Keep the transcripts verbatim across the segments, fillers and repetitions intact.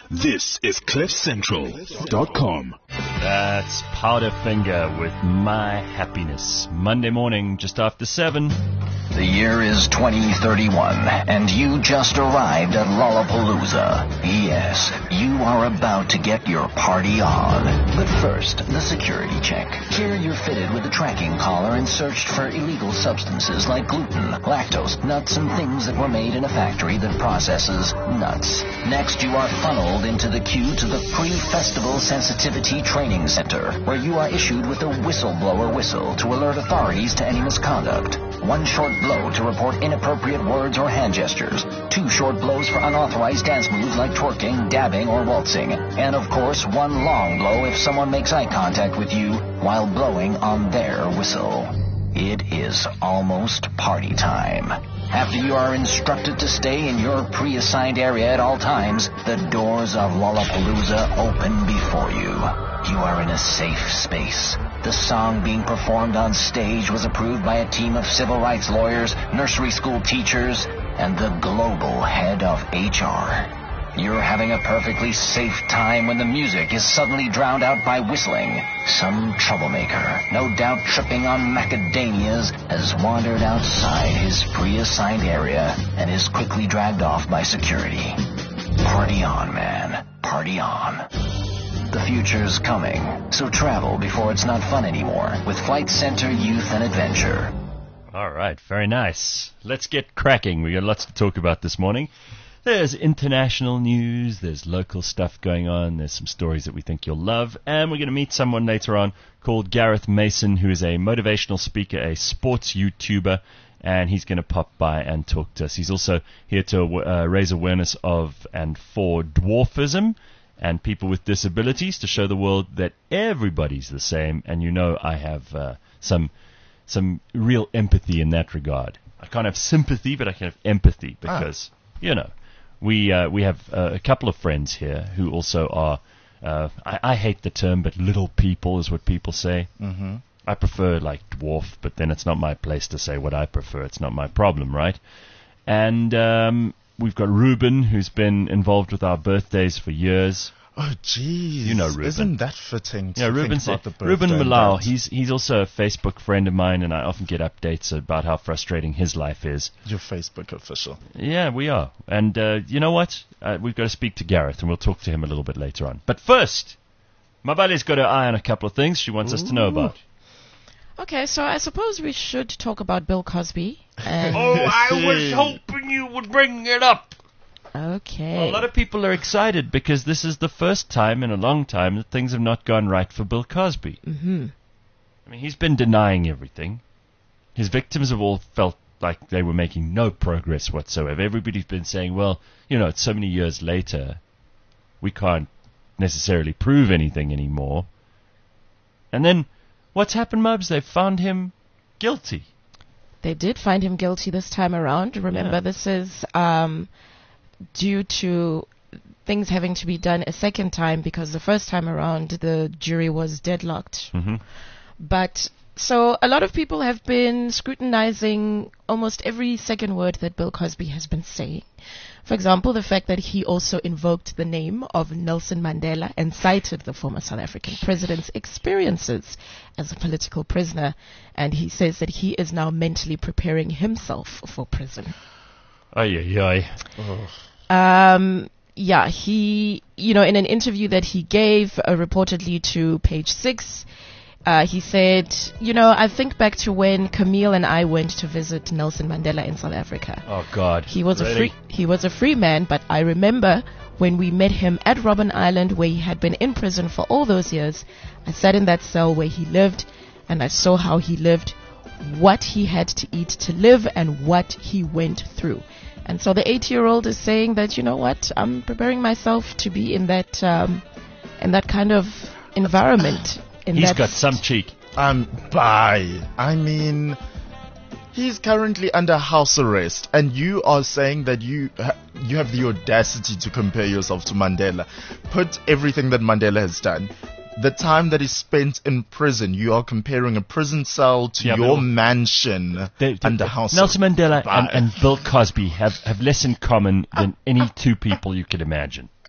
This is cliff central dot com. That's Powderfinger with My Happiness. Monday morning, just after seven. The year is twenty thirty-one, and you just arrived at Lollapalooza. Yes, you are about to get your party on. But first, the security check. Here you're fitted with a tracking collar and searched for illegal substances like gluten, lactose, nuts, and things that were made in a factory that processes nuts. Next, you are funneled into the queue to the pre-festival sensitivity training center, where you are issued with a whistleblower whistle to alert authorities to any misconduct. One short blow to report inappropriate words or hand gestures. Two short blows for unauthorized dance moves like twerking, dabbing, or waltzing. And of course, one long blow if someone makes eye contact with you while blowing on their whistle. It is almost party time. After you are instructed to stay in your pre-assigned area at all times, the doors of Lollapalooza open before you. You are in a safe space. The song being performed on stage was approved by a team of civil rights lawyers, nursery school teachers, and the global head of H R. You're having a perfectly safe time when the music is suddenly drowned out by whistling. Some troublemaker, no doubt tripping on macadamias, has wandered outside his pre-assigned area and is quickly dragged off by security. Party on, man. Party on. The future's coming, so travel before it's not fun anymore with Flight Center Youth and Adventure. All right, very nice. Let's get cracking. We got lots to talk about this morning. There's international news, there's local stuff going on, there's some stories that we think you'll love, and we're going to meet someone later on called Gareth Mason, who is a motivational speaker, a sports YouTuber, and he's going to pop by and talk to us. He's also here to uh, raise awareness of and for dwarfism and people with disabilities, to show the world that everybody's the same, and you know I have uh, some some real empathy in that regard. I can't have sympathy, but I can have empathy, because, ah. you know, we uh, we have uh, a couple of friends here who also are, uh, I, I hate the term, but little people is what people say. Mm-hmm. I prefer, like, dwarf, but then it's not my place to say what I prefer. It's not my problem, right? And um, we've got Ruben, who's been involved with our birthdays for years. Oh, jeez. You know Ruben. Isn't that fitting to yeah, think Ruben's about the birthday? Ruben Malau, date? he's he's also a Facebook friend of mine, and I often get updates about how frustrating his life is. Your Facebook official. Yeah, we are. And uh, you know what? Uh, we've got to speak to Gareth, and we'll talk to him a little bit later on. But first, Mabali's got her eye on a couple of things she wants Ooh. us to know about. Okay, so I suppose we should talk about Bill Cosby. And oh, I was hoping you would bring it up. Okay. Well, a lot of people are excited because this is the first time in a long time that things have not gone right for Bill Cosby. Mm-hmm. I mean, he's been denying everything. His victims have all felt like they were making no progress whatsoever. Everybody's been saying, well, you know, it's so many years later, we can't necessarily prove anything anymore. And then, what's happened, Mubs? They've found him guilty. They did find him guilty this time around. Remember, yeah. this is... Um, due to things having to be done a second time, because the first time around the jury was deadlocked. Mm-hmm. But so a lot of people have been scrutinizing almost every second word that Bill Cosby has been saying. For example, the fact that he also invoked the name of Nelson Mandela and cited the former South African president's experiences as a political prisoner, and he says that he is now mentally preparing himself for prison. Ay, ay, ay. Oh. Um, yeah, he, you know, in an interview that he gave uh, reportedly to Page Six, uh, he said, you know, I think back to when Camille and I went to visit Nelson Mandela in South Africa. Oh God. He was really? a free, he was a free man, but I remember when we met him at Robben Island, where he had been in prison for all those years. I sat in that cell where he lived, and I saw how he lived, what he had to eat to live, and what he went through. And so the eighty-year-old is saying that, you know what, I'm preparing myself to be in that um, in that kind of environment. In He's that got some cheek. Um, bye. I mean, he's currently under house arrest, and you are saying that you ha- you have the audacity to compare yourself to Mandela. Put everything that Mandela has done. The time that he spent in prison, you are comparing a prison cell to yeah, your mansion they, they, under house Nelson arrest. Mandela and, and Bill Cosby have, have less in common than any two people you could imagine.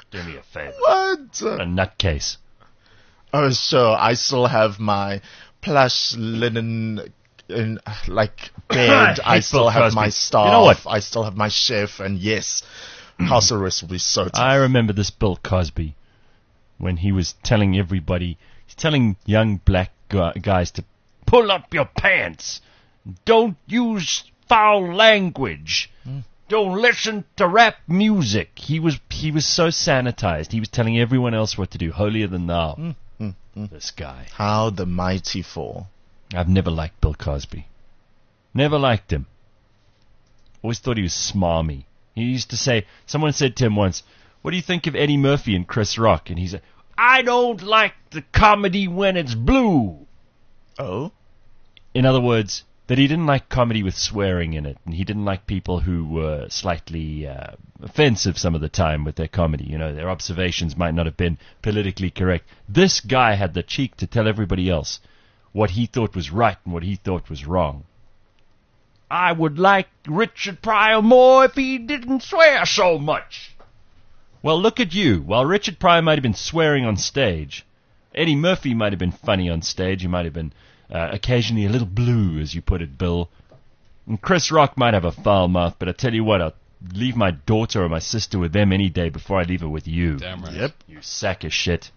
Do me a favor. What? A nutcase. Oh, sure. I still have my plush linen, in, like, bed. I, hate still Bill have Cosby. my staff. You know what? I still have my chef. And yes, house arrest will be so tough. I remember this Bill Cosby when he was telling everybody, he's telling young black gu- guys to pull up your pants. Don't use foul language. Mm. Don't listen to rap music. He was he was so sanitized. He was telling everyone else what to do, holier than thou. Mm, mm, mm. This guy. How the mighty fall. I've never liked Bill Cosby. Never liked him. Always thought he was smarmy. He used to say, someone said to him once, what do you think of Eddie Murphy and Chris Rock? And he said, I don't like the comedy when it's blue. Oh? In other words, that he didn't like comedy with swearing in it, and he didn't like people who were slightly uh, offensive some of the time with their comedy. You know, their observations might not have been politically correct. This guy had the cheek to tell everybody else what he thought was right and what he thought was wrong. I would like Richard Pryor more if he didn't swear so much. Well, look at you. While Richard Pryor might have been swearing on stage, Eddie Murphy might have been funny on stage. He might have been uh, occasionally a little blue, as you put it, Bill. And Chris Rock might have a foul mouth, but I tell you what, I'll leave my daughter or my sister with them any day before I leave her with you. Damn right. Yep. You sack of shit.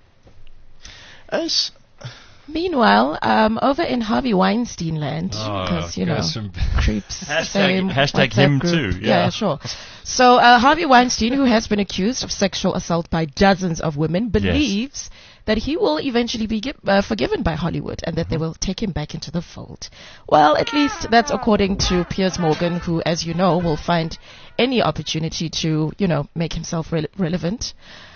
Ash, Meanwhile, um, over in Harvey Weinstein land, Oh, because, you know, goes from- creeps. Hashtag- same hashtag WhatsApp him group. too, yeah. sure. So uh, Harvey Weinstein, who has been accused of sexual assault by dozens of women, believes that he will eventually be gi- uh, forgiven by Hollywood and that they will take him back into the fold. Well, at least that's according to Piers Morgan, who, as you know, will find any opportunity to, you know, make himself re- relevant.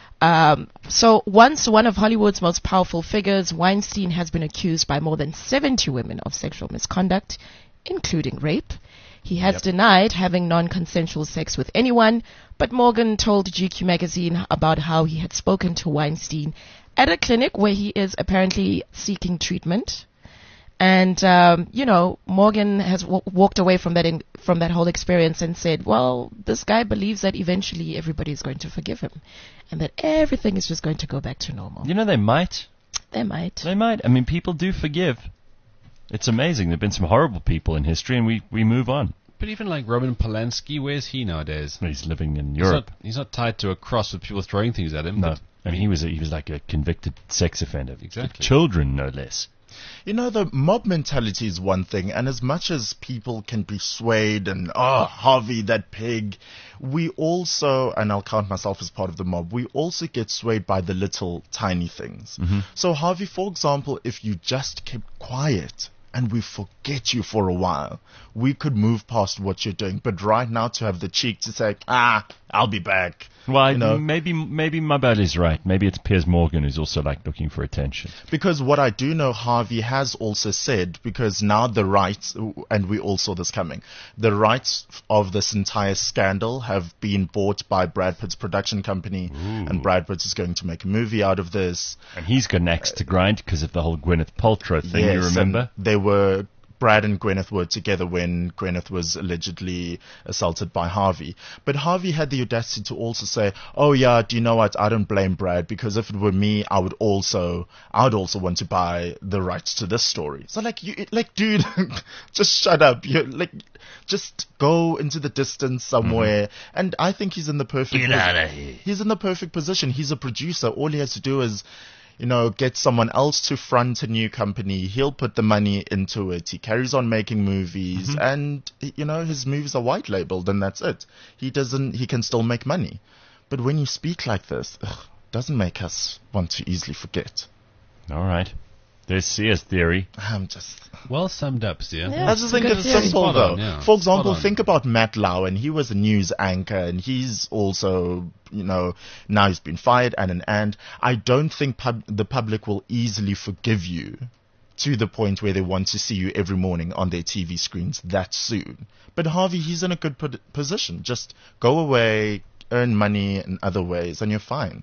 Um, so once one of Hollywood's most powerful figures, Weinstein has been accused by more than seventy women of sexual misconduct, including rape. He has Yep. denied having non-consensual sex with anyone, but Morgan told G Q magazine about how he had spoken to Weinstein at a clinic where he is apparently seeking treatment. And, um, you know, Morgan has w- walked away from that in, from that whole experience and said, well, this guy believes that eventually everybody is going to forgive him and that everything is just going to go back to normal. You know, they might. They might. They might. I mean, people do forgive. It's amazing. There have been some horrible people in history, and we, we move on. But even like Roman Polanski, where's he nowadays? He's living in He's Europe. not, he's not tied to a cross with people throwing things at him. No. but- I mean, he was a, he was like a convicted sex offender. Exactly. Children, no less. you know, the mob mentality is one thing, and as much as people can be swayed and, oh, Harvey, that pig, we also, and I'll count myself as part of the mob, we also get swayed by the little tiny things. Mm-hmm. So, Harvey, for example, if you just kept quiet and we forget you for a while, we could move past what you're doing. But right now, to have the cheek to say, ah, I'll be back. Well, You know? maybe maybe Mabel is right. Maybe it's Piers Morgan who's also like looking for attention. Because what I do know, Harvey has also said, because now the rights, and we all saw this coming, the rights of this entire scandal have been bought by Brad Pitt's production company, and Brad Pitt is going to make a movie out of this. And he's got an axe to grind because of the whole Gwyneth Paltrow thing, you Yes, remember? and they were, Brad and Gwyneth were together when Gwyneth was allegedly assaulted by Harvey. But Harvey had the audacity to also say, oh yeah, do you know what? I don't blame Brad, because if it were me, I would also, I would also want to buy the rights to this story. So like, you, like, dude, just shut up. You like, just go into the distance somewhere. Mm-hmm. And I think he's in the perfect, Get out of here. he's in the perfect position. He's a producer. All he has to do is, you know, get someone else to front a new company. He'll put the money into it. He carries on making movies, mm-hmm. and, you know, his movies are white labeled, and that's it. He doesn't, he can still make money. But when you speak like this, ugh, doesn't make us want to easily forget. All right. There's Sears theory. I'm just... Well summed up, Sia. Yeah. I just think Good it's theory. simple, Spot though. on, yeah. For example, Spot on. think about Matt Lauer, and he was a news anchor, and he's also, you know, now he's been fired, and an and I don't think pub- the public will easily forgive you to the point where they want to see you every morning on their T V screens that soon. But Harvey, he's in a good po- position. Just go away, earn money in other ways, and you're fine.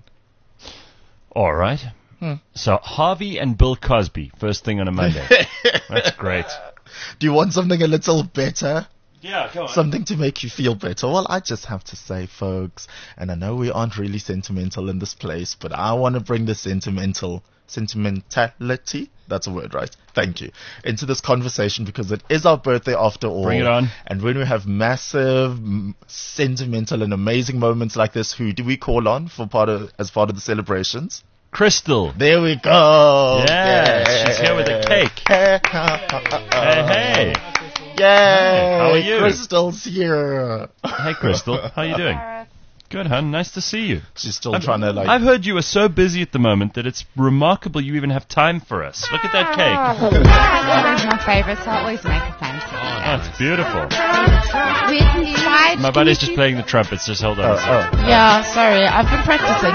All right. Hmm. So Harvey and Bill Cosby, first thing on a Monday. That's great. Do you want something a little better? Yeah, come on. Something to make you feel better. Well, I just have to say, folks, and I know we aren't really sentimental in this place, but I want to bring the sentimental, sentimentality, that's a word, right? Thank you. Into this conversation because it is our birthday after all. Bring it on. And when we have massive, m- sentimental and amazing moments like this, who do we call on for part of, as part of the celebrations? Crystal. There we go. Yeah, she's here with a cake. Hey, hey. Yay! How are you? Crystal's here. Hey, Crystal. How you doing? Good, hun. Nice to see you. She's still I've, trying to like. I've heard you are so busy at the moment that it's remarkable you even have time for us. Look at that cake. It's my favorite, so I always make a fancy. Oh, it's beautiful. With inside, My buddy's just playing the trumpets. Just hold on Oh, a second. oh. Yeah, sorry, I've been practicing.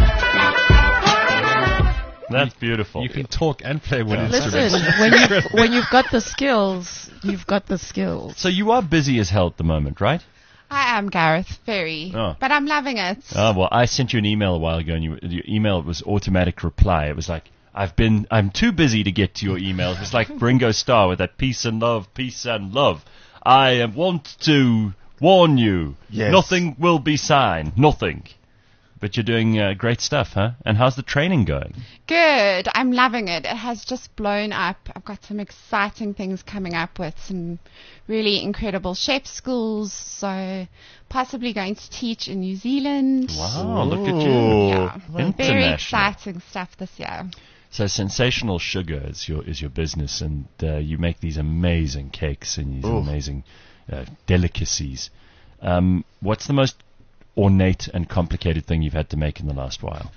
That's beautiful. You can talk and play one Listen, instrument. when you've, when you've got the skills, you've got the skills. So you are busy as hell at the moment, right? I am, Gareth, very. Oh. But I'm loving it. Oh, well, I sent you an email a while ago, and you, your email was automatic reply. It was like, I've been, I'm too busy to get to your email. It was like Ringo Starr with that peace and love, peace and love. I want to warn you, Yes. nothing will be signed, nothing. But you're doing uh, great stuff, huh? And how's the training going? Good. I'm loving it. It has just blown up. I've got some exciting things coming up with some really incredible chef schools. So possibly going to teach in New Zealand. Wow, look at you. Ooh. Yeah. Very International. exciting stuff this year. So Sensational Sugar is your is your business, and uh, you make these amazing cakes and these Ooh. amazing uh, delicacies. Um, what's the most ornate and complicated thing you've had to make in the last while?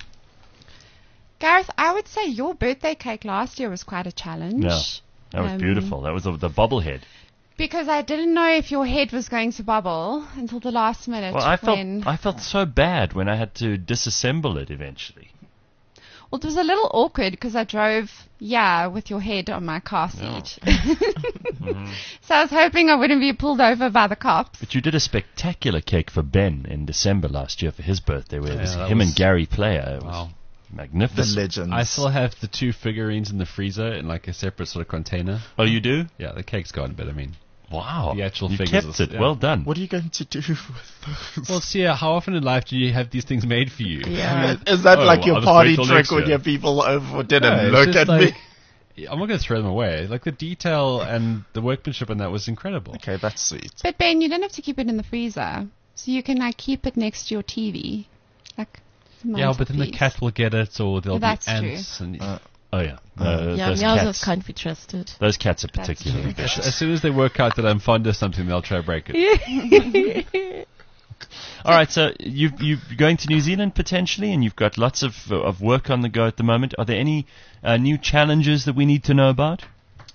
Gareth, I would say your birthday cake last year was quite a challenge. Yeah, that was Um, beautiful. That was the, the bobblehead. Because I didn't know if your head was going to bubble until the last minute. Well, I felt when I felt so bad when I had to disassemble it eventually. Well, it was a little awkward because I drove, yeah, with your head on my car seat. Mm-hmm. So I was hoping I wouldn't be pulled over by the cops. But you did a spectacular cake for Ben in December last year for his birthday, where it was Yeah, that him was- and Gary Player. It was Wow. The magnificent. legends. I still have the two figurines in the freezer in like a separate sort of container. Oh, you do? Yeah, the cake's gone, but I mean, Wow. The actual you figures kept is- it. yeah. Well done. What are you going to do with those? well, see, uh, how often in life do you have these things made for you? Yeah. Is that Oh, like well, your I'll just party wait till trick next when year. you have people over for dinner? Yeah, it's Look just at like- me. I'm not going to throw them away. Like the detail and the workmanship on that was incredible. Okay, that's sweet. But Ben, you don't have to keep it in the freezer. So you can like keep it next to your T V. Like, Yeah, but then the mantelpiece. cat will get it, or there'll That's be true. ants. And Uh, Oh yeah. Uh, Yeah, those meowsers cats. can't be trusted. Those cats are That's particularly true. vicious. as soon as they work out that I'm fond of something, they'll try to break it. All right, so you you're going to New Zealand potentially, and you've got lots of of work on the go at the moment. Are there any uh, new challenges that we need to know about?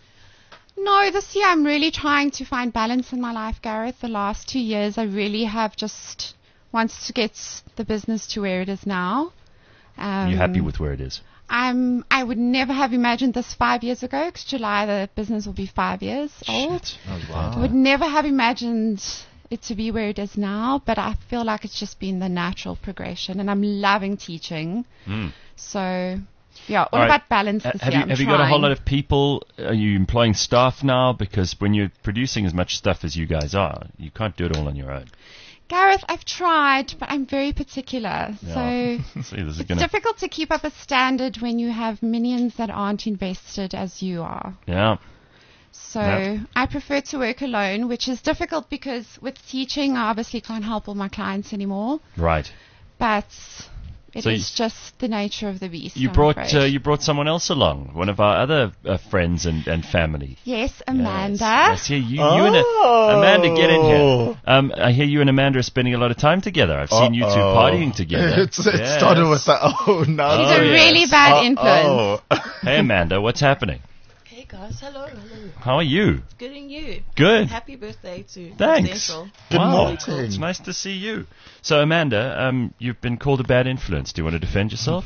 No, this year I'm really trying to find balance in my life, Gareth. The last two years I really have just wanted to get the business to where it is now. Um, Are you happy with where it is? I'm, I would never have imagined this five years ago, because July the business will be five years old. Shit. I would never have imagined it to be where it is now, but I feel like it's just been the natural progression, and I'm loving teaching. Mm. So, yeah, all, All right. about balance Uh, this have year. you I'm have you got a whole trying. lot of people? Are you employing staff now? Because when you're producing as much stuff as you guys are, you can't do it all on your own. Gareth, I've tried, but I'm very particular. Yeah. So See, this is it's gonna. difficult to keep up a standard when you have minions that aren't invested as you are. Yeah. So Yeah. I prefer to work alone, which is difficult because with teaching, I obviously can't help all my clients anymore. Right. But it is So you- just the nature of the beast. You I'm brought afraid. uh, you brought someone else along, one of our other uh, friends and, and family. Yes, Amanda. Yes, I see you, you and uh, Amanda get in here. Um, I hear you and Amanda are spending a lot of time together. I've seen you two Uh-oh. partying together. It's, it Yes. started with the oh no. She's Oh, a yes. really bad influence. Oh. Hey Amanda, what's happening? Hey guys, hello, hello. How are you? Good and you. Good. Happy birthday to Thanks. Central. Good wow, morning. it's nice to see you. So Amanda, um, you've been called a bad influence. Do you want to defend yourself?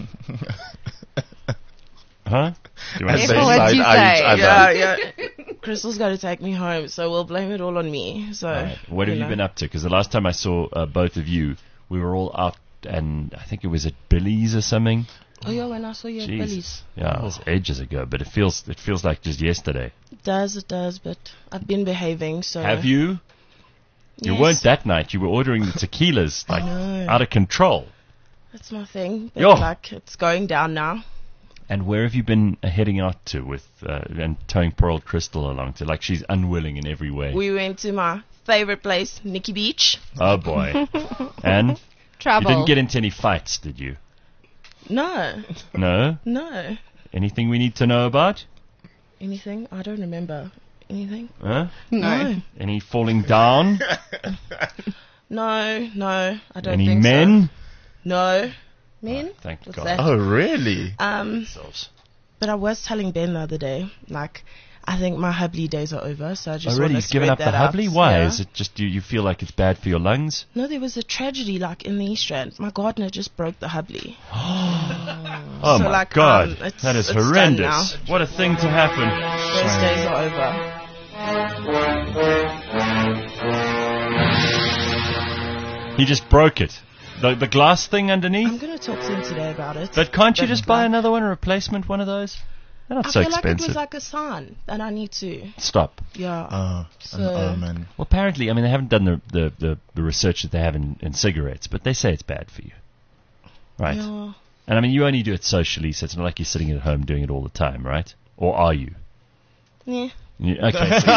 Huh? Do you want As to they Careful say what you side-eye each say. other. Yeah, yeah. Crystal's got to take me home, so we'll blame it all on me. So, All right. What have you know. been up to? Because the last time I saw uh, both of you, we were all out, and I think it was at Billy's or something. Oh yeah, when I saw you at Billy's. Jesus. Yeah, it was ages ago, but it feels it feels like just yesterday. It does, it does, but I've been behaving, so... Have you? You Yes. weren't that night. You were ordering the tequilas like know. out of control. That's my thing. But Yo. like, it's going down now. And where have you been uh, heading out to with uh, and towing poor old Crystal along to? Like she's unwilling in every way. We went to my favorite place, Nikki Beach. Oh boy. And Trouble. you didn't get into any fights, did you? No, No? no. Anything we need to know about? Anything? I don't remember anything. Huh? No. Any falling down? No, no, I don't Any think men? so. No. Men? Thank What's God. that? Oh, really? Um, Themselves. but I was telling Ben the other day, like, I think my hubbly days are over, so I just Already, want you've to given up the that out. hubbly? Why? Yeah. Is it just you, you feel like it's bad for your lungs? No, there was a tragedy, like, in the East Rand. My gardener just broke the hubbly. Oh So, my like, God. um, it's- that is it's done horrendous. now. What a thing to happen. Those days are over. He just broke it. The, the glass thing I'm underneath? going to talk to him today about it. But can't you But, just buy like, another one, a replacement one of those? They're not I so feel like it expensive. was like a sign that I need to. Stop. Yeah. Oh, So- an omen. Well, apparently, I mean, they haven't done the, the, the, the research that they have in, in cigarettes, but they say it's bad for you. Right? Yeah. And I mean, you only do it socially, so it's not like you're sitting at home doing it all the time, right? Or are you? Yeah. You- okay. so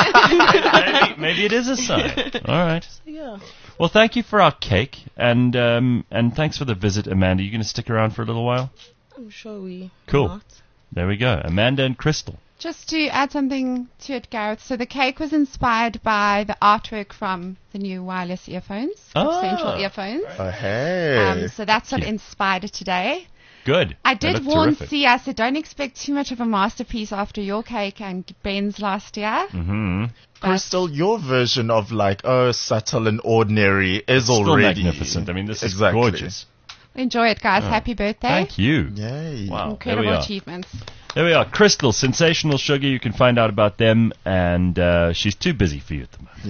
maybe, maybe it is a sign. All right. Yeah. Well, thank you for our cake, and um, and thanks for the visit, Amanda. You going to stick around for a little while? I'm sure we. Cool. Not. There we go. Amanda and Crystal. Just to add something to it, Gareth. So the cake was inspired by the artwork from the new wireless earphones, Ah. Central earphones. Oh, hey. Um, so that's what Cute. inspired it today. Good. I They did look warn terrific. C. I said, don't expect too much of a masterpiece after your cake and Ben's last year. Mm-hmm. Crystal, your version of like, oh, subtle and ordinary is Still already magnificent. I mean, this is Exactly. gorgeous. Enjoy it, guys. Happy birthday. Thank you. Yay. Wow. There we Incredible are. achievements. There we are. Crystal, Sensational Sugar. You can find out about them, and uh, she's too busy for you at the moment.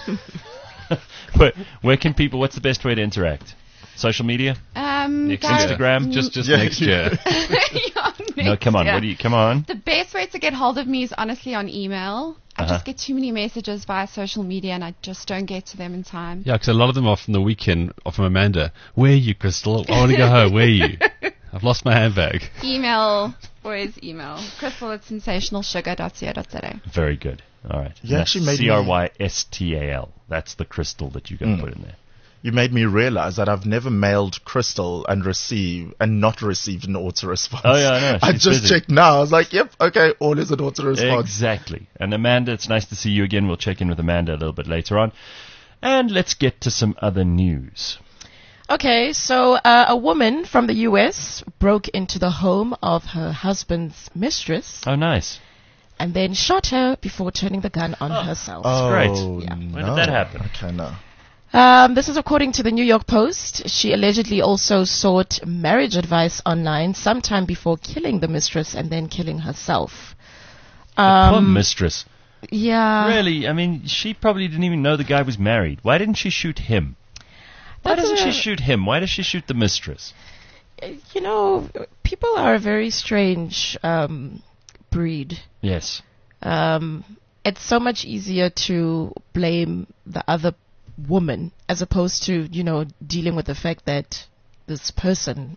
Yeah. where, where can people? What's the best way to interact? Social media? Um, Next guys, Instagram? Just, just Yeah. next year. yeah, No, next come on. year. What do you? Come on. The best way to get hold of me is honestly on email. I Uh-huh. just get too many messages via social media and I just don't get to them in time. Yeah, because a lot of them are from the weekend, are from Amanda. Where are you, Crystal? I want to go home. Where are you? I've lost my handbag. Email, always email. Crystal at sensational sugar dot co dot za. Very good. All right. You actually made me- C R Y S T A L. That's the crystal that you got to put in there. You made me realize that I've never mailed Crystal and receive and not received an auto-response. Oh, yeah, I know. I She's just busy. checked now. I was like, yep, okay, all is an auto-response. Exactly. And Amanda, it's nice to see you again. We'll check in with Amanda a little bit later on. And let's get to some other news. Okay, so uh, a woman from the U S broke into the home of her husband's mistress Oh, nice. and then shot her before turning the gun on herself. Oh, great. Yeah. When no. did that happen? Okay, no. Um, this is according to the New York Post. She allegedly also sought marriage advice online sometime before killing the mistress and then killing herself. The poor Um, mistress. yeah. Really? I mean, she probably didn't even know the guy was married. Why didn't she shoot him? Why That's doesn't a- she shoot him? Why does she shoot the mistress? You know, people are a very strange um, breed. Yes. Um, it's so much easier to blame the other woman as opposed to, you know, dealing with the fact that this person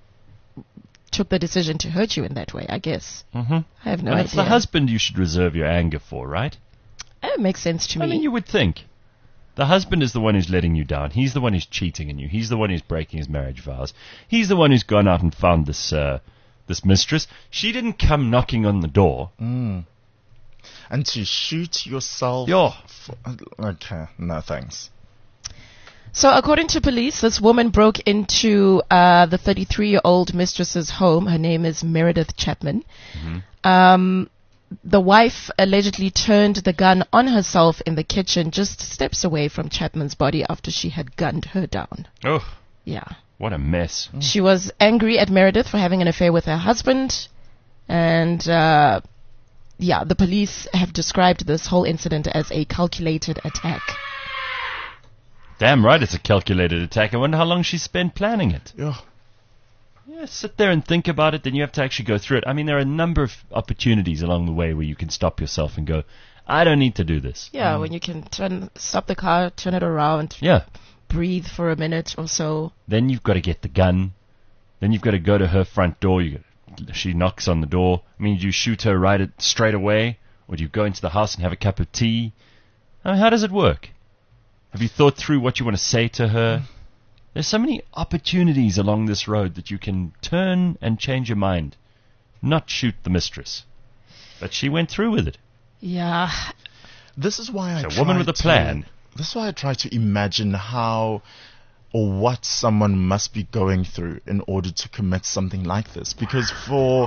took the decision to hurt you in that way, I guess. Mm-hmm. I have no and it's idea. the husband you should reserve your anger for, right? It makes sense to I me. mean, you would think. The husband is the one who's letting you down. He's the one who's cheating on you. He's the one who's breaking his marriage vows. He's the one who's gone out and found this uh, this mistress. She didn't come knocking on the door. Mm. And to shoot yourself. Yo. For, okay, no thanks. So, according to police, this woman broke into uh, the thirty-three-year-old mistress's home. Her name is Meredith Chapman. Um, the wife allegedly turned the gun on herself in the kitchen just steps away from Chapman's body after she had gunned her down. Oh, Yeah. what a mess. She was angry at Meredith for having an affair with her husband. And, uh, yeah, the police have described this whole incident as a calculated attack. Damn right it's a calculated attack. I wonder how long she spent planning it. Yeah. Yeah, sit there and think about it, then you have to actually go through it. I mean, there are a number of opportunities along the way where you can stop yourself and go, I don't need to do this. Yeah, when you can turn, stop the car, turn it around, Yeah. breathe for a minute or so. Then you've got to get the gun. Then you've got to go to her front door. You got, she knocks on the door. I mean, do you shoot her right at, straight away? Or do you go into the house and have a cup of tea? I mean, how does it work? Have you thought through what you want to say to her? There's so many opportunities along this road that you can turn and change your mind. Not shoot the mistress. But she went through with it. Yeah. This is why I It's a woman try with a to- plan. This is why I try to imagine how or what someone must be going through in order to commit something like this. Because for,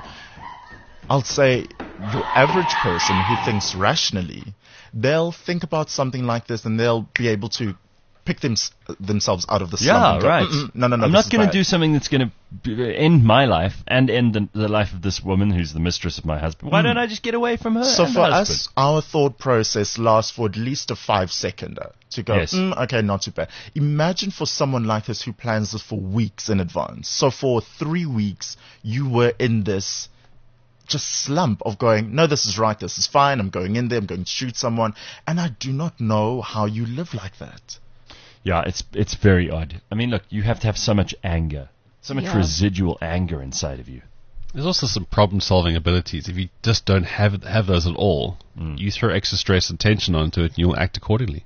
I'll say, your average person who thinks rationally, they'll think about something like this and they'll be able to pick them, themselves out of the slump. Yeah, and go, right. "Mm-mm, No, no, no. I'm this not is going to bad." do something that's going to end my life and end the, the life of this woman who's the mistress of my husband. Why don't I just get away from her? So and for the husband? us, our thought process lasts for at least a five seconder to go, Yes. mm, okay, not too bad. Imagine for someone like this who plans this for weeks in advance. So for three weeks, you were in this just slump of going, no, this is right, this is fine, I'm going in there, I'm going to shoot someone. And I do not know how you live like that. Yeah, it's it's very odd. I mean, look, you have to have so much anger, so much Yeah. residual anger inside of you. There's also some problem-solving abilities. If you just don't have have those at all, Mm. you throw extra stress and tension onto it, and you'll act accordingly.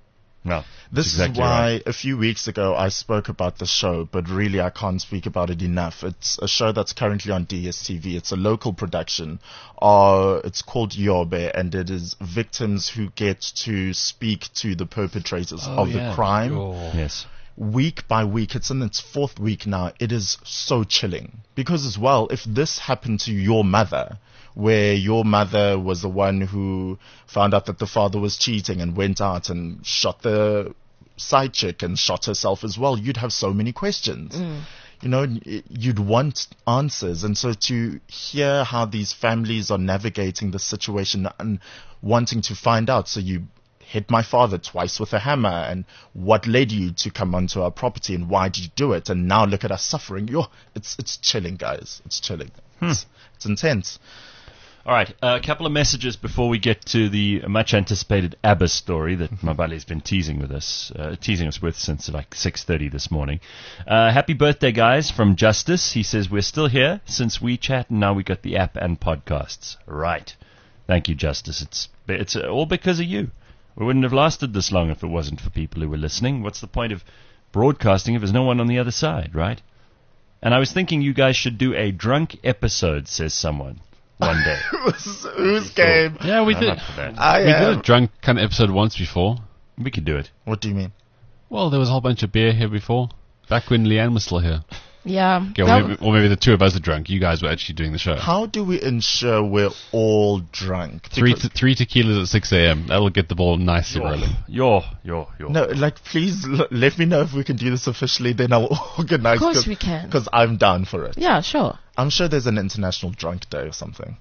No, This that's exactly is why right. a few weeks ago I spoke about the show, but really I can't speak about it enough. It's a show that's currently on D S T V. It's a local production. Uh, it's called Yobe, and it is victims who get to speak to the perpetrators Oh, of the crime. Yes. Week by week, it's in its fourth week now. It is so chilling. Because as well, if this happened to your mother, where your mother was the one who found out that the father was cheating and went out and shot the side chick and shot herself as well, you'd have so many questions. You know, y- you'd want answers. And so to hear how these families are navigating the situation and wanting to find out, so you hit my father twice with a hammer, and what led you to come onto our property, and why did you do it? And now look at us suffering. Yo, it's it's chilling, guys. It's chilling. It's, it's intense. All right, a couple of messages before we get to the much anticipated ABBA story that Mabali's been teasing with us, uh, teasing us with since like six thirty this morning. Uh, happy birthday, guys, from Justice. He says, we're still here since WeChat, and now we got the app and podcasts. Right. Thank you, Justice. It's, it's all because of you. We wouldn't have lasted this long if it wasn't for people who were listening. What's the point of broadcasting if there's no one on the other side, right? And I was thinking you guys should do a drunk episode, says someone, one day. Who's, who's game? Yeah, we I'm did. up for that. I We am. did a drunk kind of episode once before. We could do it. What do you mean? Well, there was a whole bunch of beer here before. Back when Leanne was still here. Yeah. Okay, or, That- maybe, or maybe the two of us are drunk. You guys were actually doing the show. How do we ensure we're all drunk? Three Because- te- three tequilas at six a.m. That'll get the ball nicely Yo, rolling. yo, yo, yo. No, like, please l- let me know if we can do this officially. Then I'll organize. Of course we can. Because I'm down for it. Yeah, sure. I'm sure there's an international drunk day or something.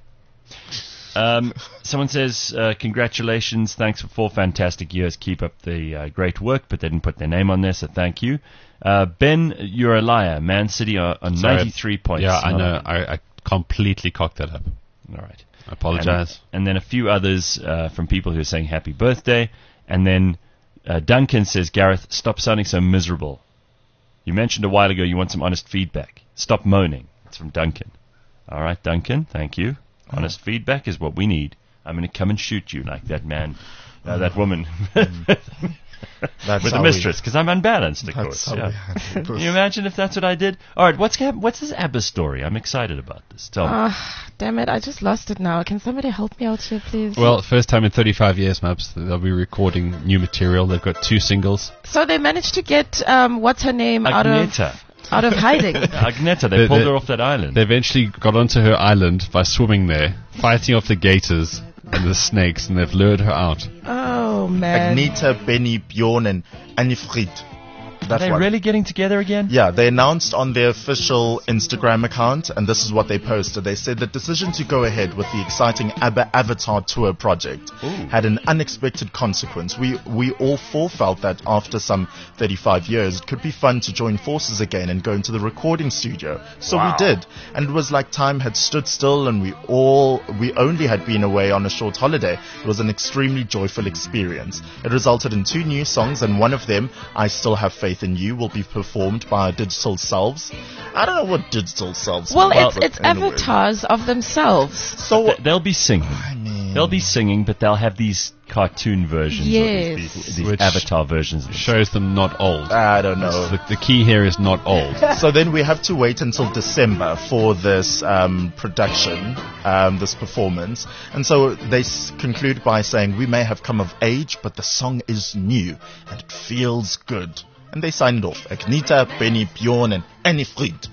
Um, someone says, uh, congratulations, thanks for four fantastic years. Keep up the uh, great work, but they didn't put their name on there, so thank you. Uh, Ben, you're a liar. Man City are on Sorry. ninety-three points. Yeah, I Not know. on- I, I completely cocked that up. All right. I apologize. And, and then a few others uh, from people who are saying happy birthday. And then uh, Duncan says, Gareth, stop sounding so miserable. You mentioned a while ago you want some honest feedback. Stop moaning. It's from Duncan. All right, Duncan, thank you. Honest feedback is what we need. I'm going to come and shoot you like that man, uh, that woman. That's With the how mistress, because I'm unbalanced, of We, that's course. how Yeah. we handle Can this. you imagine if that's what I did? All right, what's hap- what's this ABBA story? I'm excited about this. Tell me. Ah, damn it, I just lost it now. Can somebody help me out here, please? Well, first time in thirty-five years, Maps. They'll be recording new material. They've got two singles. So they managed to get, um, what's her name, out of Agneta. out of hiding. Agneta, they They- pulled they- her off that island. They eventually got onto her island by swimming there, fighting off the gators and the snakes, and they've lured her out. Oh, man. Agneta, Benny, Bjorn, and Anifried. Are That's they why. really getting together again? Yeah, they announced on their official Instagram account, and this is what they posted. They said the decision to go ahead with the exciting ABBA Avatar Tour project had an unexpected consequence. We we all four felt that after some thirty-five years, it could be fun to join forces again and go into the recording studio. So we did, and it was like time had stood still, and we all we only had been away on a short holiday. It was an extremely joyful experience. It resulted in two new songs, and one of them, I Still Have Faith in You, will be performed by our digital selves. I don't know what digital selves Well, mean, it's but it's anyway. avatars of themselves. So Th- They'll be singing. I mean, They'll be singing, but they'll have these cartoon versions Yes. of these, people, these Which avatar versions. Of Shows them not old. I don't know. The, the key here is not old. So then we have to wait until December for this um, production, um, this performance. And so they s- conclude by saying, we may have come of age, but the song is new and it feels good. And they signed off. Agneta, Benny, Bjorn, and Annie Fried.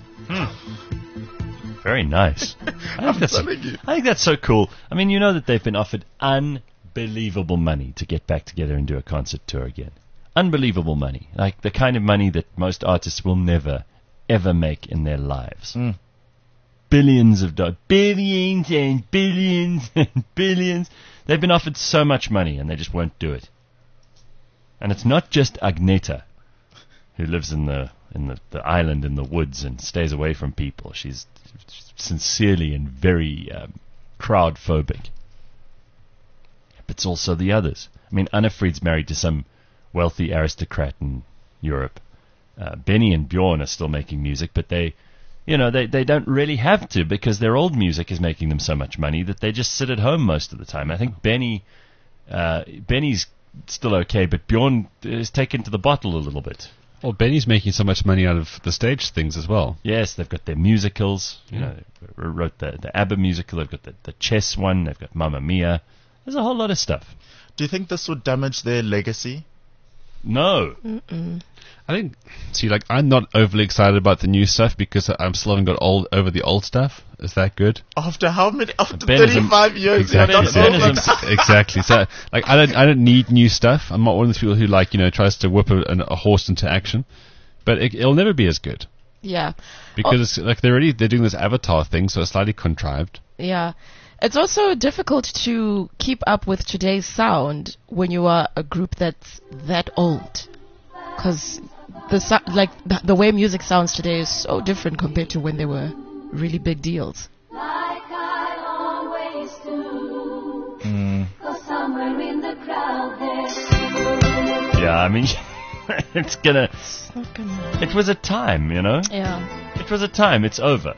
Very nice. I think, that's, telling you. I think that's so cool. I mean, you know that they've been offered unbelievable money to get back together and do a concert tour again. Unbelievable money. Like the kind of money that most artists will never, ever make in their lives. Mm. Billions of dollars. Billions and billions and billions. They've been offered so much money and they just won't do it. And it's not just Agneta, who lives in the in the, the island in the woods and stays away from people. She's sincerely and very um, crowd phobic. But it's also the others. I mean, Anna Fried's married to some wealthy aristocrat in Europe. Uh, Benny and Bjorn are still making music, but they, you know, they, they don't really have to because their old music is making them so much money that they just sit at home most of the time. I think Benny, uh, Benny's still okay, but Bjorn is taken to the bottle a little bit. Well, Benny's making so much money out of the stage things as well. Yes, they've got their musicals. You know, they wrote the the ABBA musical. They've got the, the chess one. They've got Mamma Mia. There's a whole lot of stuff. Do you think this would damage their legacy? No, I think, see, like, I'm not overly excited about the new stuff because I'm still haven't got old over the old stuff. Is that good? After how many? After Ben is a- thirty-five years, Exactly. you're Ben not is over a- that. exactly. So, like, I don't, I don't need new stuff. I'm not one of those people who, like, you know, tries to whip a, an, a horse into action. But it, it'll never be as good Yeah. because it's, like they're already they're doing this Avatar thing, so it's slightly contrived. Yeah. It's also difficult to keep up with today's sound when you are a group that's that old. Because the, so- like, the, the way music sounds today is so different compared to when they were really big deals. Like I always do. Mm. Go somewhere in the crowd there. yeah, I mean, it's gonna. It's not gonna... It was a time, you know. Yeah. It was a time. It's over.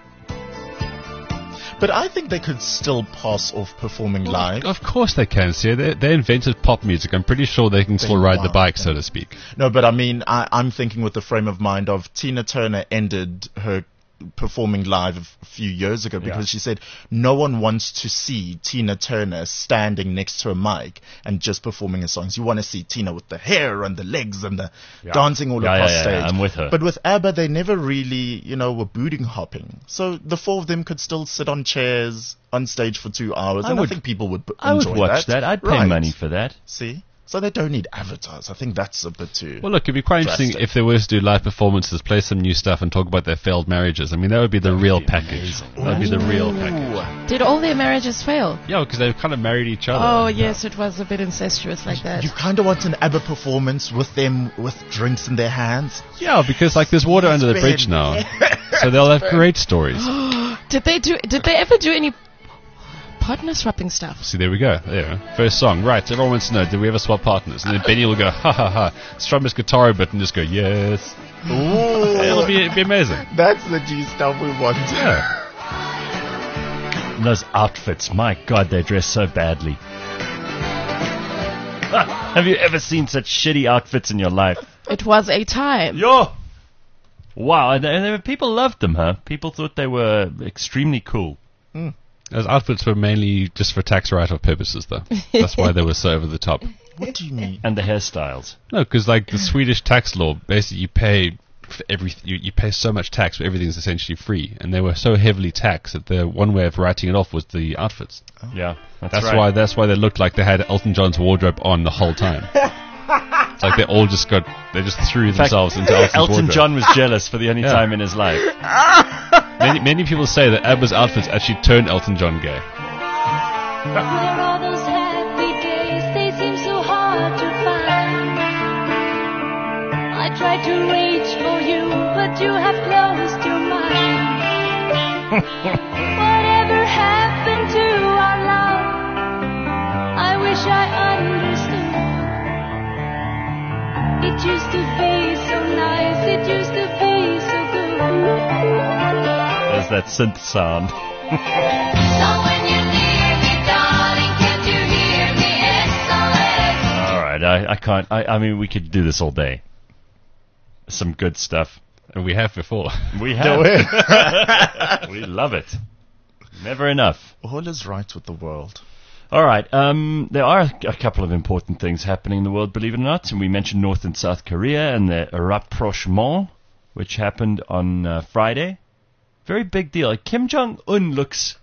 But I think they could still pass off performing live. Of course they can. See, they, they invented pop music. I'm pretty sure they can still They- ride the wow. bike, so to speak. No, but I mean, I, I'm thinking with the frame of mind of Tina Turner ended her performing live a f- few years ago because Yeah. she said no one wants to see Tina Turner standing next to a mic and just performing her songs. You want to see Tina with the hair and the legs and the Yeah. dancing all Yeah, across yeah, yeah, stage. yeah, I'm with her. But with ABBA, they never really, you know, were booting hopping. So the four of them could still sit on chairs on stage for two hours, I and would- I think people would b- I would enjoy watch that. that. I'd pay Right. money for that. See? So they don't need avatars. I think that's a bit too... Well, look, it'd be quite interesting Drastic. if they were to do live performances, play some new stuff, and talk about their failed marriages. I mean, that would be the real be package. amazing. That would be the real package. Did all their marriages fail? Yeah, because they've kind of married each other. Oh, yes, it was a bit incestuous like that. You kind of want an ABBA performance with them with drinks in their hands. Yeah, because like there's water under the Ben. bridge now, so they'll have great stories. Did they do? Did they ever do any partner swapping stuff? See, there we go. There, first song. Right, so everyone wants to know: did we ever swap partners? And then Benny will go, ha ha ha, strum his guitar a bit and just go, yes. It'll be, it'll be amazing. That's the G stuff we want. Yeah. And those outfits, my God, they dress so badly. Ah, have you ever seen such shitty outfits in your life? It was a time. Yo! Wow, and, and there- people loved them, huh? People thought they were extremely cool. Those outfits were mainly just for tax write-off purposes, though. That's why they were so over the top. What do you mean? And the hairstyles. No, because like the Swedish tax law, basically you pay for everything. You, you pay so much tax, but everything's essentially free. And they were so heavily taxed that the one way of writing it off was the outfits. Yeah, that's, That's right. why. That's why they looked like they had Elton John's wardrobe on the whole time. It's like they all just got, they just threw In fact, themselves into Elton's Elton wardrobe. John was jealous for the only Yeah. time in his life. Many, many people say that ABBA's outfits actually turned Elton John gay. Where are those happy days? They seem so hard to find. I tried to reach for you, but you have closed your mind. Whatever happened to our love? I wish I understood. It used to be so nice. It used to be so good. There's that synth sound. Now when you're near me, darling, can't you hear me? S O S. All right, I, I can't. I, I mean, we could do this all day. Some good stuff. And we have before. We have. We love it. Never enough. All is right with the world. All right. Um, there are a, a couple of important things happening in the world, believe it or not. And we mentioned North and South Korea and the rapprochement, which happened on uh, Friday. Very big deal. Like Kim Jong-un looks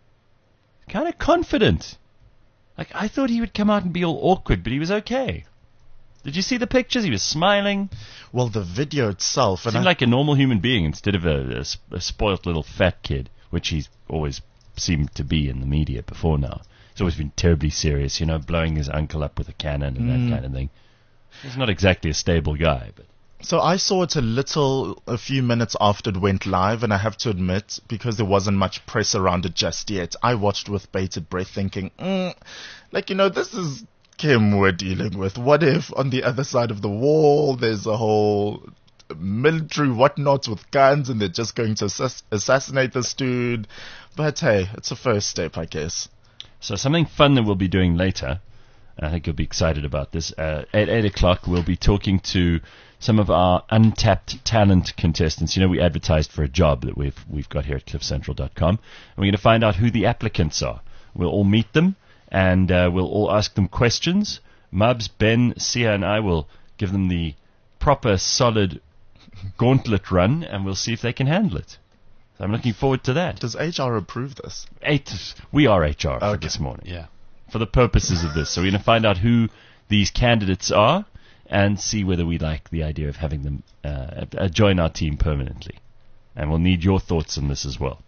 kind of confident. Like I thought he would come out and be all awkward, but he was okay. Did you see the pictures? He was smiling. Well, the video itself, and Seemed I, like a normal human being instead of a, a, sp- a spoilt little fat kid, which he's always seemed to be in the media before now. He's always been terribly serious, you know, blowing his uncle up with a cannon and Mm. that kind of thing. He's not exactly a stable guy, but so I saw it a little, a few minutes after it went live, and I have to admit, because there wasn't much press around it just yet, I watched with bated breath thinking, mm, like, you know, this is Kim we're dealing with. What if on the other side of the wall there's a whole military whatnot with guns and they're just going to assass- assassinate this dude? But hey, it's a first step, I guess. So something fun that we'll be doing later, I think you'll be excited about this, uh, at eight o'clock we'll be talking to some of our untapped talent contestants. You know, we advertised for a job that we've we've got here at cliff central dot com, and we're going to find out who the applicants are. We'll all meet them, and uh, we'll all ask them questions. Mubs, Ben, Sia, and I will give them the proper, solid gauntlet run, and we'll see if they can handle it. So I'm looking forward to that. Does H R approve this? Eight, we are H R for Okay. this morning. Yeah. For the purposes of this. So we're going to find out who these candidates are and see whether we like the idea of having them uh, uh, join our team permanently. And we'll need your thoughts on this as well.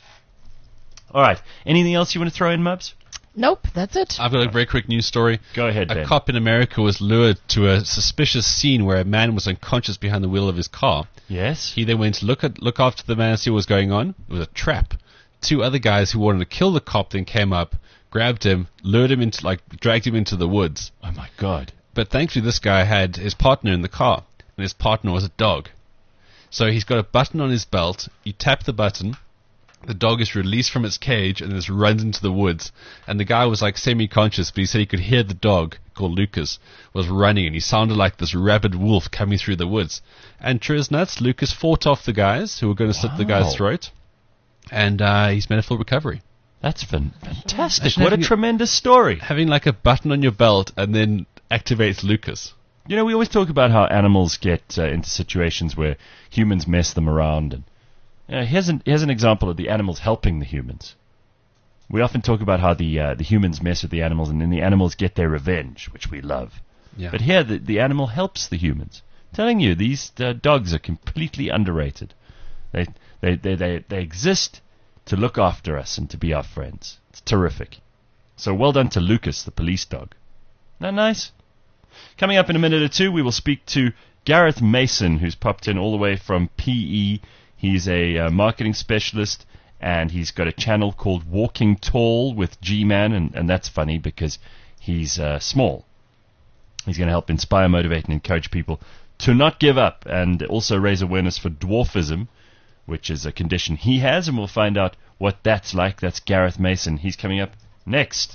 All right. Anything else you want to throw in, Mubs? Nope, that's it. I've got a very quick news story. Go ahead, A Ben. cop in America was lured to a suspicious scene where a man was unconscious behind the wheel of his car. Yes? He then went to look at look after the man and see what was going on. It was a trap. Two other guys who wanted to kill the cop then came up, grabbed him, lured him into, like, dragged him into the woods. Oh, my God. But thankfully this guy had his partner in the car, and his partner was a dog. So he's got a button on his belt. You tap the button, the dog is released from its cage, and it just runs into the woods. And the guy was like semi-conscious, but he said he could hear the dog, called Lucas, was running, and he sounded like this rabid wolf coming through the woods. And true as nuts, Lucas fought off the guys who were going to slit the guy's Wow. throat, and uh, he's made a full recovery. That's fan- fantastic. Imagine What a having- tremendous story. Having like a button on your belt and then activates Lucas. You know, we always talk about how animals get uh, into situations where humans mess them around. And you know, here's, an, here's an example of the animals helping the humans. We often talk about how the uh, the humans mess with the animals, and then the animals get their revenge, which we love. Yeah. But here, the, the animal helps the humans. I'm telling you, these uh, dogs are completely underrated. They, they, they, they, they exist to look after us and to be our friends. It's terrific. So well done to Lucas, the police dog. Isn't that nice? Coming up in a minute or two, we will speak to Gareth Mason, who's popped in all the way from P E. He's a uh, marketing specialist, and he's got a channel called Walking Tall with G-Man, and, and that's funny because he's uh, small. He's going to help inspire, motivate, and encourage people to not give up, and also raise awareness for dwarfism, which is a condition he has, and we'll find out what that's like. That's Gareth Mason. He's coming up next.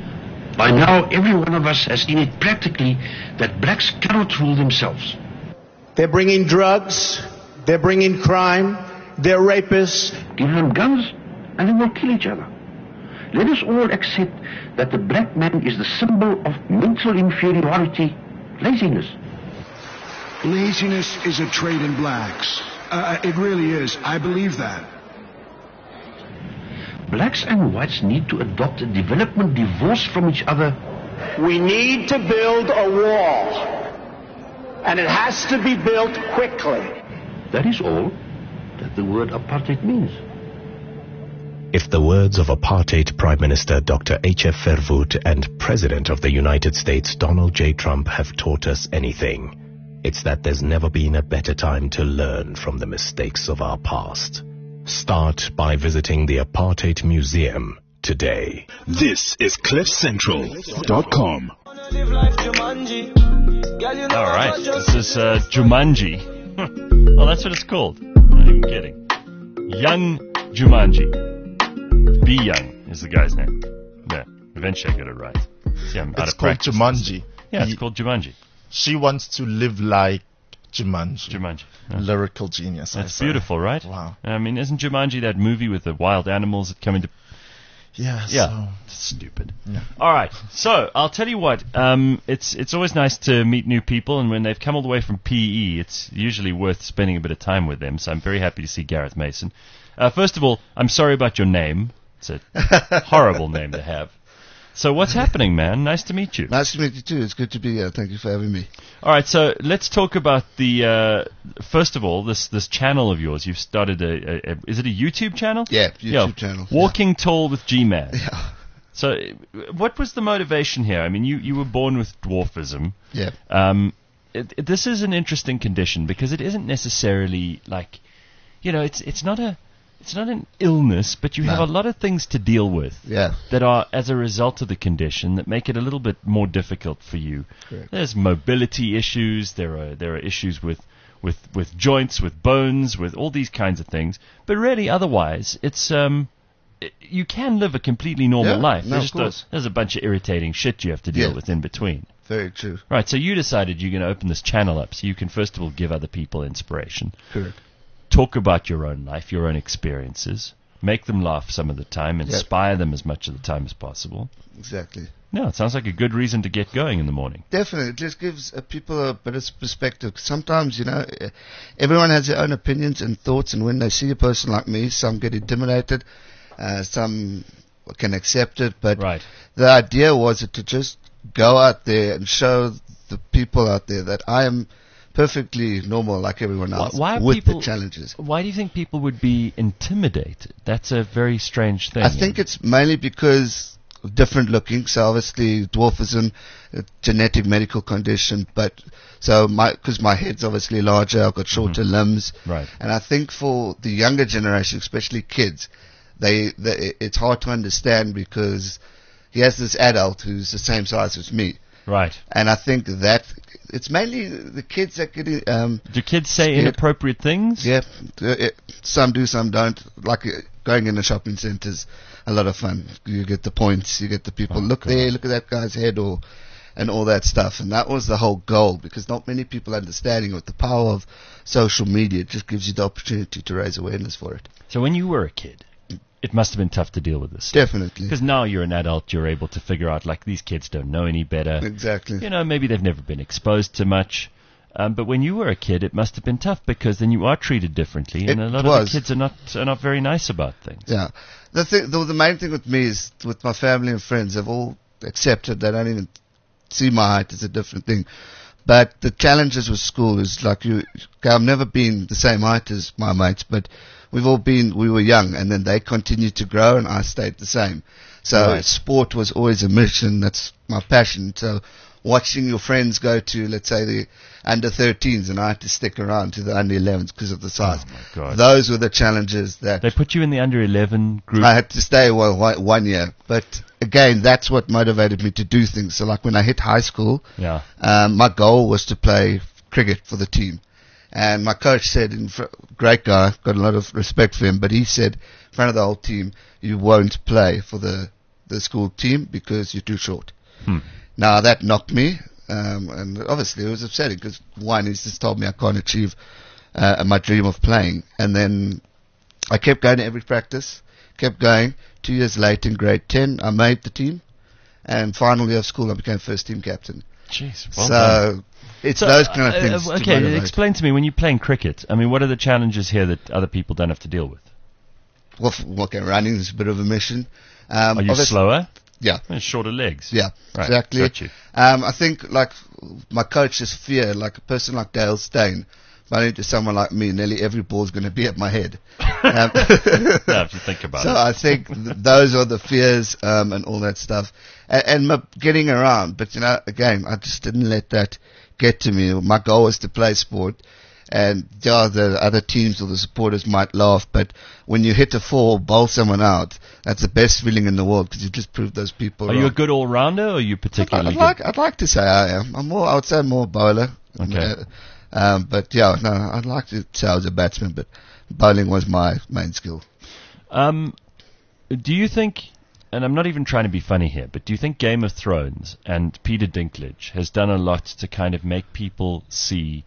By now, every one of us has seen it practically that blacks cannot rule themselves. They're bringing drugs, they're bringing crime, they're rapists. Give them guns and they will kill each other. Let us all accept that the black man is the symbol of mental inferiority, laziness. Laziness is a trait in blacks. Uh, it really is. I believe that. Blacks and whites need to adopt a development divorced from each other. We need to build a wall. and it has to be built quickly. That is all that the word apartheid means. If the words of apartheid Prime Minister Doctor H F Verwoerd and President of the United States Donald J. Trump have taught us anything, it's that there's never been a better time to learn from the mistakes of our past. Start by visiting the Apartheid Museum today. This is cliff central dot com. All right, this is uh, Jumanji. Oh, that's what it's called. I'm not even kidding. Young Jumanji. Be Young is the guy's name. Yeah, eventually I got it right. See, I'm out It's of called practice. Jumanji. Yeah, it's He- called Jumanji. She wants to live like Jumanji. Jumanji. Yeah. Lyrical genius. I That's say. beautiful, right? Wow. I mean, isn't Jumanji that movie with the wild animals that come into... Yeah. Yeah. So, Stupid. yeah. All right. So I'll tell you what. Um, it's it's always nice to meet new people, and when they've come all the way from P E, it's usually worth spending a bit of time with them. So I'm very happy to see Gareth Mason. Uh, first of all, I'm sorry about your name. It's a horrible name to have. So what's happening, man? Nice to meet you. Nice to meet you too. It's good to be here. Thank you for having me. All right, so let's talk about the uh, first of all this this channel of yours. You've started a, a, a is it a YouTube channel? Yeah, YouTube channel. Walking Tall with G-Man. Yeah. So, uh, what was the motivation here? I mean, you, you were born with dwarfism. Yeah. Um, it, it- this is an interesting condition because it isn't necessarily like, you know, it's it's not a it's not an illness, but you have No. a lot of things to deal with. Yeah. That are as a result of the condition that make it a little bit more difficult for you. Correct. There's mobility issues. There are there are issues with, with, with joints, with bones, with all these kinds of things. But really, otherwise, it's um, i you can live a completely normal Yeah, life. no, There's of just a, course. there's a bunch of irritating shit you have to deal Yeah. with in between. Very true. Right. So you decided you're going to open this channel up so you can first of all give other people inspiration. Correct. Talk about your own life, your own experiences. Make them laugh some of the time. Yep. Inspire them as much of the time as possible. Exactly. No, it sounds like a good reason to get going in the morning. Definitely. It just gives uh, people a bit of perspective. Sometimes, you know, uh, everyone has their own opinions and thoughts, and when they see a person like me, some get intimidated, uh, some can accept it, but Right. the idea was to just go out there and show the people out there that I am perfectly normal like everyone Why, else why are with people, the challenges. Why do you think people would be intimidated? That's a very strange thing. I think it's mainly because of different looking. So obviously dwarfism, a genetic medical condition, but so my because my head's obviously larger, I've got shorter limbs, Right. and I think for the younger generation, especially kids, they, they it's hard to understand because he has this adult who's the same size as me. Right. And I think that it's mainly the kids that get um, Do kids say scared. inappropriate things? Yeah, uh, it, some do, some don't. Like uh, going in the shopping centres, a lot of fun. You get the points, you get the people. Oh, look God. there, look at that guy's head, or and all that stuff. And that was the whole goal, because not many people understanding with the power of social media. It just gives you the opportunity to raise awareness for it. So when you were a kid, it must have been tough to deal with this. Definitely. Because now you're an adult, you're able to figure out, like, these kids don't know any better. Exactly. You know, maybe they've never been exposed to much. Um, but when you were a kid, it must have been tough because then you are treated differently, and It a lot was. of the kids are not are not very nice about things. Yeah. The thing, the, the main thing with me is with my family and friends, they've all accepted. They don't even see my height as a different thing. But the challenges with school is like you. Okay, I've never been the same height as my mates, but we've all been. We were young, and then they continued to grow, and I stayed the same. So Right. sport was always a mission. That's my passion. So watching your friends go to, let's say, the under thirteens, and I had to stick around to the under elevens because of the size. Oh, my God. Those were the challenges that They put you in the under eleven group. I had to stay well one one year. But again, that's what motivated me to do things. So like when I hit high school, Yeah. um, my goal was to play cricket for the team. And my coach said, in fr- great guy, got a lot of respect for him, but he said, in front of the whole team, you won't play for the, the school team because you're too short. Hmm. Now that knocked me, um, and obviously it was upsetting because one, he's just told me I can't achieve uh, my dream of playing. And then I kept going to every practice, kept going. Two years later in grade ten, I made the team, and final year of school, I became first team captain. Jeez, well so done. it's So, those kind of uh, things. uh, to okay, motivate. explain to me, when you're playing cricket, I mean, what are the challenges here that other people don't have to deal with? Well, f- okay, running is a bit of a mission. Um, Are you obvious- slower? Yeah. And shorter legs. Yeah, Right, exactly. got you. Um, I think like my coach's fear, like a person like Dale Steyn, running to someone like me, nearly every ball's going to be at my head. Um, No, if you think about so it. I think th- those are the fears um, and all that stuff, and, and my getting around. But you know, again, I just didn't let that get to me. My goal was to play sport. And yeah, the other teams or the supporters might laugh, but when you hit a four, bowl someone out, that's the best feeling in the world because you just proved those people Are wrong. you a good all-rounder, or are you I'd, particularly I'd good? like, I'd like to say I am. I'm more, I would say more bowler. Okay. Uh, um, but yeah, no, I'd like to say I was a batsman, but bowling was my main skill. Um, do you think, and I'm not even trying to be funny here, but do you think Game of Thrones and Peter Dinklage has done a lot to kind of make people see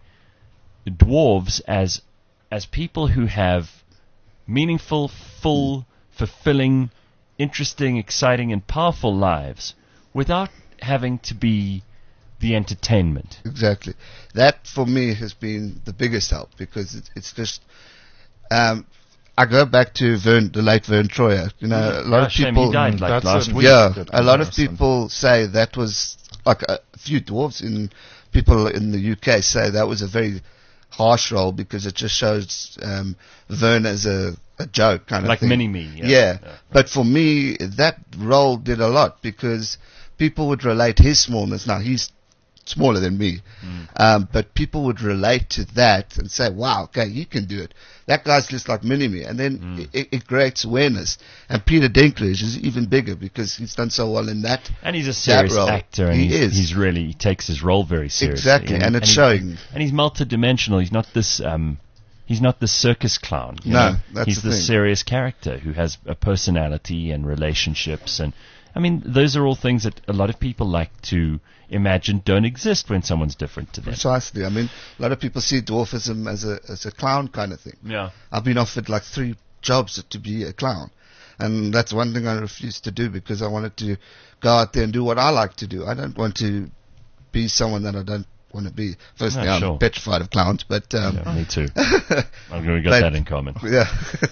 dwarves as as people who have meaningful, full, fulfilling, interesting, exciting, and powerful lives without having to be the entertainment? Exactly. That for me has been the biggest help because it, it's just. Um, I go back to Vern, the late Vern Troyer. You know, a lot Yeah, of shame people. he died like That's last it. week. Yeah, Good a lot of comparison. people say that was like a few dwarves in people in the U K say that was a very harsh role because it just shows um, Vern as a, a joke kind of Like thing. mini-me, yeah. Yeah. Yeah. But for me, that role did a lot because people would relate his smallness. Now he's smaller than me, Mm. um, but people would relate to that and say, "Wow, okay, you can do it." That guy's just like mini me, and then Mm. it, it creates awareness. And Peter Dinklage is even bigger because he's done so well in that. And he's a that serious role. actor, and he he's, is. he's really he takes his role very seriously. Exactly, and it's he- showing. And he's multidimensional. He's not this um, he's not this circus clown. you No, know? that's he's the the thing. serious character who has a personality and relationships, and I mean those are all things that a lot of people like to imagine don't exist when someone's different to them. Precisely. I mean, a lot of people see dwarfism as a as a clown kind of thing. Yeah. I've been offered like three jobs to be a clown, and that's one thing I refused to do because I wanted to go out there and do what I like to do. I don't want to be someone that I don't want to be. Firstly, No, I'm sure. petrified of clowns, but um, Yeah, me too. I've we got But- that in common. yeah.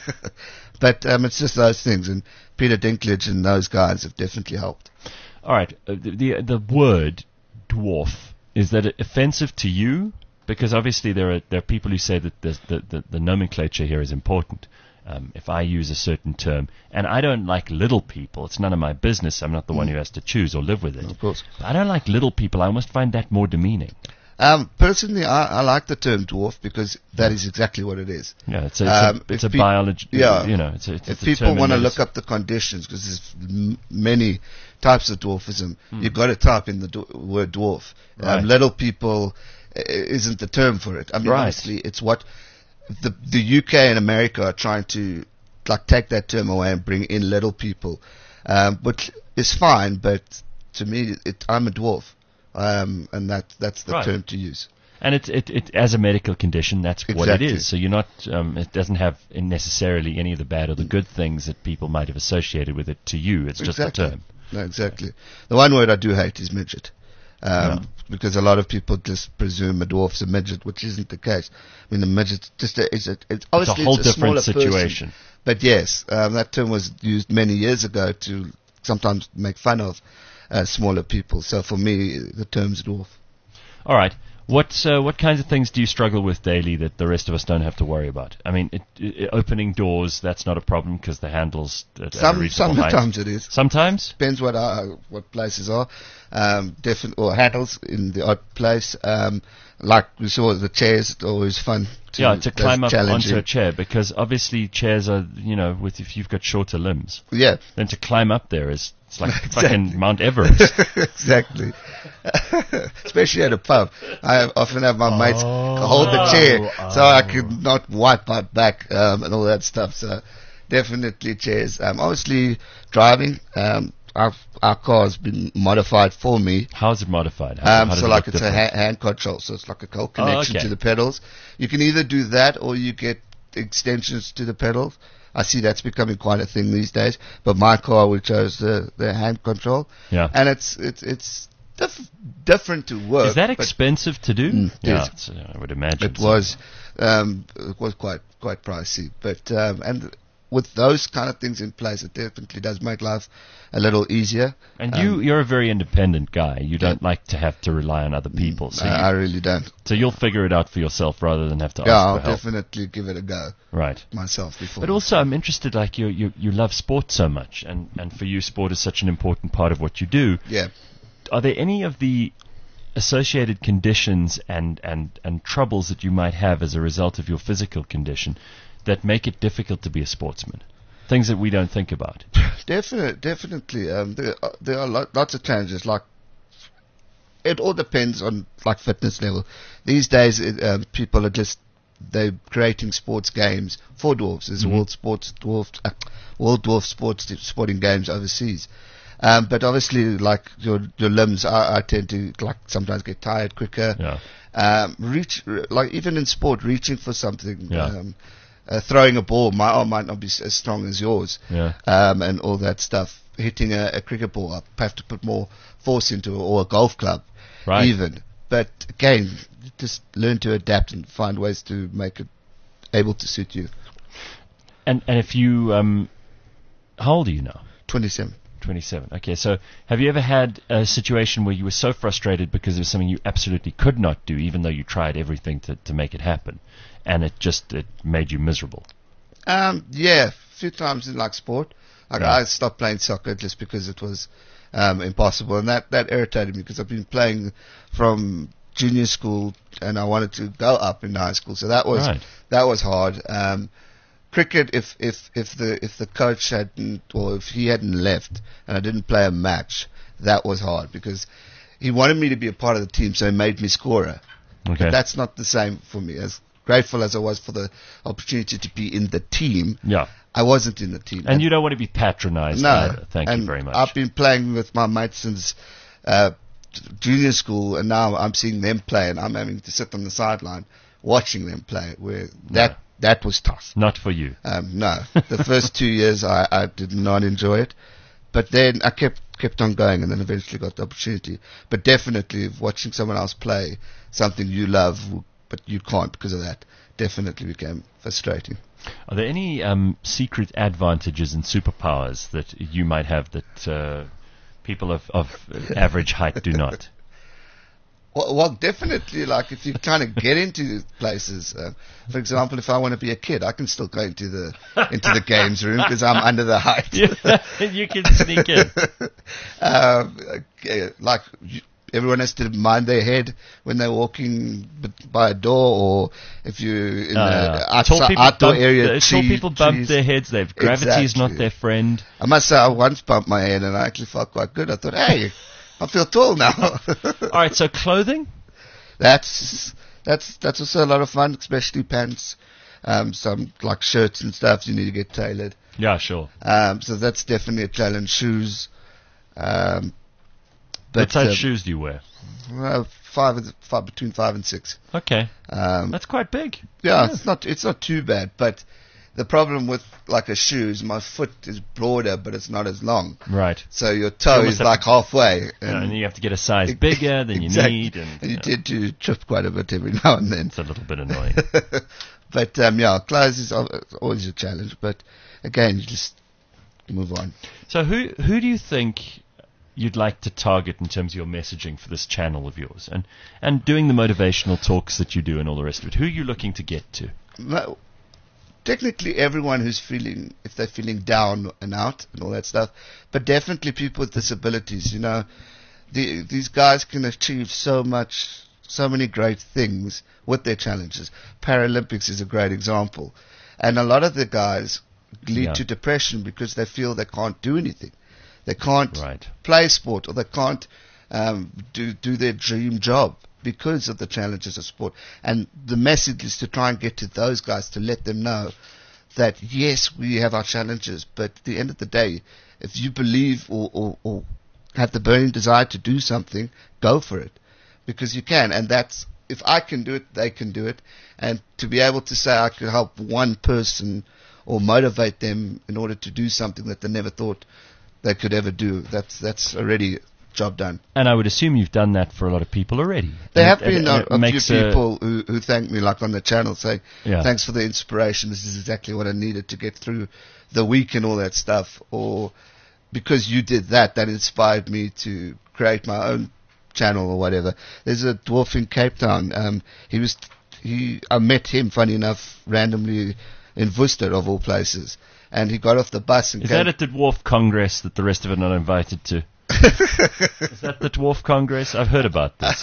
But um, it's just those things, and Peter Dinklage and those guys have definitely helped. All right, uh, the, the the word dwarf, is that offensive to you? Because obviously there are there are people who say that the the, the, the nomenclature here is important. Um, if I use a certain term, and I don't like little people, it's none of my business. I'm not the one who has to choose or live with it. Of course. I don't like little people. I almost find that more demeaning. Um, personally, I, I like the term dwarf because that is exactly what it is. Yeah, it's a, it's Um, a, it's if a pe- biology. Yeah, you know, it's a, it's if a people term in want to medicine. look up the conditions, because there's m- many types of dwarfism, Hmm. you've got to type in the dw- word dwarf. Right. Um, little people uh, isn't the term for it. I mean, Right. honestly, it's what the the U K and America are trying to like take that term away and bring in little people, um, which is fine. But to me, it, I'm a dwarf, um, and that that's the Right. term to use. And it, it, it, as a medical condition, that's what it Exactly. is. So you're not, um, it doesn't have necessarily any of the bad or the good things that people might have associated with it to you. It's just a Exactly. term. No, exactly. The one word I do hate is midget. Um, Yeah. Because a lot of people just presume a dwarf's a midget, which isn't the case. I mean, the midget just a, is a, it's obviously whole it's a different smaller person. situation. But yes, um, that term was used many years ago to sometimes make fun of uh, smaller people. So for me, the term's dwarf. All right. What uh, what kinds of things do you struggle with daily that the rest of us don't have to worry about? I mean, it, it, opening doors, that's not a problem because the handle's at, at a Some, reasonable height. sometimes it is. Sometimes? Depends what uh, what places are. Um, different or handles in the odd place. Um, like we saw the chairs, it's always fun. To, Yeah, to that's climb up challenging. onto a chair because obviously chairs are, you know, with if you've got shorter limbs. Yeah. Then to climb up there is it's like Exactly. fucking Mount Everest. Exactly. Especially at a pub. I often have my mates hold the chair Oh, so I can not wipe my back um, and all that stuff. So definitely chairs. Um, obviously driving. Um, our, our car has been modified for me. How is it modified? How, Um, how does so it like look it's a different? ha- hand control, so it's like a co- Oh, connection okay. to the pedals. You can either do that or you get extensions to the pedals. I see that's becoming quite a thing these days. But my car, we chose the, the hand control. Yeah. And it's it's it's diff- different to work. Is that but expensive to do? Mm, it yeah, is. it's, uh, I would imagine. It so. was um, it was quite quite pricey, but um, and with those kind of things in place, it definitely does make life a little easier. And Um, you, you're a very independent guy. You don't like to have to rely on other people. So I, you, I really don't. So you'll figure it out for yourself rather than have to Yeah, ask I'll for help. definitely give it a go. Right. Myself before. But also, I'm interested. Like you, you, you love sport so much, and and for you, sport is such an important part of what you do. Yeah. Are there any of the associated conditions and, and, and troubles that you might have as a result of your physical condition that make it difficult to be a sportsman? Things that we don't think about. Definitely, definitely. Um, there, are, there are lo- lots of challenges. Like, it all depends on like fitness level. These days, it, um, people are just they're creating sports games for dwarfs. There's Mhm. World Sports Dwarf, uh, World Dwarf Sports Sporting Games overseas. Um, but obviously, like your your limbs, I, I tend to like sometimes get tired quicker. Yeah. Um, reach like even in sport, reaching for something. Yeah. Um, Uh, throwing a ball, my arm might not be s- as strong as yours, Yeah. um, and all that stuff. Hitting a, a cricket ball, I have to put more force into it, or a golf club, Right. even. But again, just learn to adapt and find ways to make it able to suit you. And and if you, um, how old are you now? twenty-seven. twenty-seven. Okay, so have you ever had a situation where you were so frustrated because there was something you absolutely could not do, even though you tried everything to, to make it happen, and it just it made you miserable? Um, yeah, a few times in like sport. Like Yeah. I stopped playing soccer just because it was um, impossible, and that, that irritated me because I've been playing from junior school and I wanted to go up in high school, so that was Right. that was hard. Um, cricket, if if if the if the coach hadn't or if he hadn't left and I didn't play a match, that was hard because he wanted me to be a part of the team, so he made me scorer. Okay. But that's not the same for me. As grateful as I was for the opportunity to be in the team, Yeah. I wasn't in the team. And you don't want to be patronized no, either. Thank and you very much. I've been playing with my mates since uh, junior school, and now I'm seeing them play, and I'm having to sit on the sideline watching them play. Where that No. that was tough. Not for you. Um, no, the first two years I, I did not enjoy it, but then I kept kept on going, and then eventually got the opportunity. But definitely, watching someone else play something you love, but you can't because of that, definitely became frustrating. Are there any um, secret advantages and superpowers that you might have that uh, people of, of average height do not? Well, well, definitely, like if you kind of get into places, uh, for example, if I want to be a kid, I can still go into the into the games room because I'm under the height. Yeah, you can sneak in. um, okay, like you, everyone has to mind their head when they're walking b- by a door, or if you're in Uh, the tall outside, people outdoor bump, area. uh, tall tree- people bump trees. their heads. They've gravity is not Exactly. their friend. I must say, I once bumped my head and I actually felt quite good. I thought, hey, I feel tall now. All right, so clothing. That's that's that's also a lot of fun, especially pants. Um, some like shirts and stuff you need to get tailored. Yeah, sure. Um, so that's definitely a challenge. Shoes. Um, but What size uh, shoes do you wear? Well, five, and- five between five and six. Okay, Um, that's quite big. yeah, yeah. it's not it's not too bad. But the problem with like a shoe is my foot is broader, but it's not as long. Right. So your toe almost is have like to- halfway. Yeah, and you have to get a size bigger than you Exactly. need, and, And you yeah, tend to trip quite a bit every now and then. it's a little bit annoying. But um, yeah, clothes is al- always a challenge. But again, you just move on. So who who do you think you'd like to target in terms of your messaging for this channel of yours, and and doing the motivational talks that you do and all the rest of it? Who are you looking to get to? No, technically, everyone who's feeling, if they're feeling down and out and all that stuff, but definitely people with disabilities. You know, the, these guys can achieve so much, so many great things with their challenges. Paralympics is a great example, and a lot of the guys lead Yeah. to depression because they feel they can't do anything. They can't Right. play sport, or they can't um, do do their dream job because of the challenges of sport. And the message is to try and get to those guys to let them know that yes, we have our challenges, but at the end of the day, if you believe or, or, or have the burning desire to do something, go for it, because you can. And that's, if I can do it, they can do it. And to be able to say I could help one person or motivate them in order to do something that they never thought they could ever do, that's that's already job done. And I would assume you've done that for a lot of people already. There And have it- been and a, it a few makes a- people who, who thank me, like on the channel, saying, Yeah. thanks for the inspiration. This is exactly what I needed to get through the week and all that stuff. Or because you did that, that inspired me to create my own channel or whatever. There's a dwarf in Cape Town. Um, he was, he, I met him, funny enough, randomly in Worcester, of all places. And he got off the bus and Is came. that at the Dwarf Congress that the rest of it are not invited to? Is that the Dwarf Congress? I've heard about this.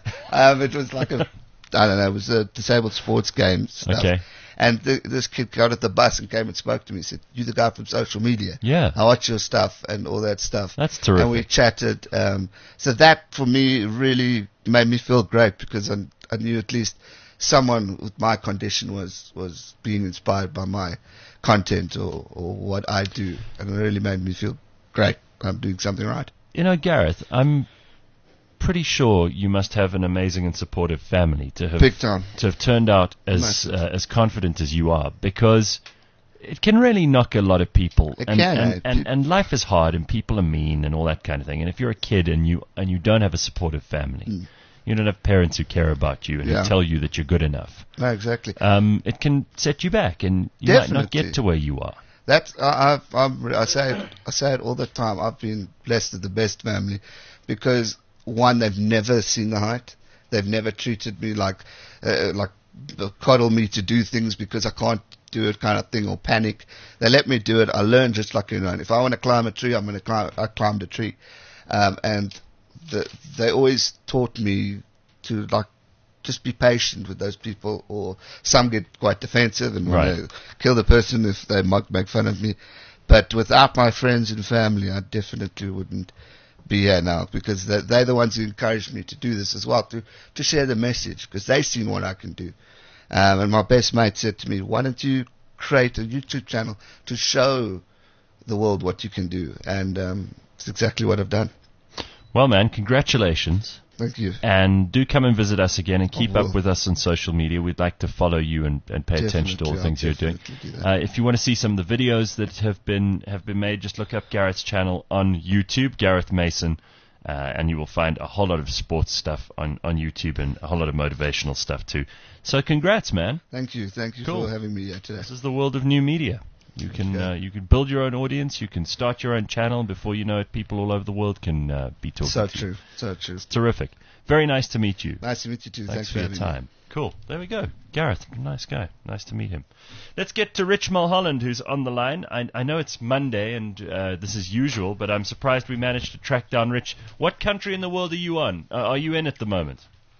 um, it was like a, I don't know, it was a disabled sports game stuff. Okay. And th- this kid got at the bus and came and spoke to me. He said, "You the guy from social media? Yeah. I watch your stuff and all that stuff." That's terrific. And we chatted. Um, so that for me really made me feel great because I, I knew at least someone with my condition was, was being inspired by my content or, or what I do. And it really made me feel great. I'm doing something right. You know, Gareth, I'm pretty sure you must have an amazing and supportive family to have Big time. to have turned out as Massive. uh, as confident as you are, because it can really knock a lot of people. It and, can, and, eh? and, and life is hard, and people are mean, and all that kind of thing. And if you're a kid and you and you don't have a supportive family, Mm. you don't have parents who care about you and Yeah. who tell you that you're good enough, No, exactly. um, it can set you back, and you might not Definitely. get to where you are. That I, I've, I'm, I say it, I say it all the time. I've been blessed with the best family because one, they've never seen the height. They've never treated me like uh, like uh, coddle me to do things because I can't do it kind of thing or panic. They let me do it. I learn just like anyone. If I want to climb a tree, I'm going to climb. I climbed a tree, um, and the, they always taught me to like just be patient with those people, or some get quite defensive and Right. want to kill the person if they might make fun of me. But without my friends and family, I definitely wouldn't be here now because they're, they're the ones who encouraged me to do this as well, to, to share the message because they've seen what I can do. Um, and my best mate said to me, why don't you create a YouTube channel to show the world what you can do? And um, it's exactly what I've done. Well, man, congratulations. Thank you. And do come and visit us again and keep I will. up with us on social media. We'd like to follow you and, and pay attention to all the Definitely, things I'll you're doing. definitely do that. Uh, if you want to see some of the videos that have been have been made, just look up Gareth's channel on YouTube, Gareth Mason, uh, and you will find a whole lot of sports stuff on, on YouTube and a whole lot of motivational stuff too. So congrats, man. Thank you. Thank you Cool. for having me here today. This is the world of new media. You can uh, you can build your own audience. You can start your own channel. And before you know it, people all over the world can uh, be talking So to true. you. So true. It's terrific. Very nice to meet you. Nice to meet you too. Thanks, Thanks, for your having time. me. Cool. There we go. Gareth, nice guy. Nice to meet him. Let's get to Rich Mulholland, who's on the line. I, I know it's Monday, and uh, this is usual, but I'm surprised we managed to track down Rich. What country in the world are you on? Uh, are you in at the moment?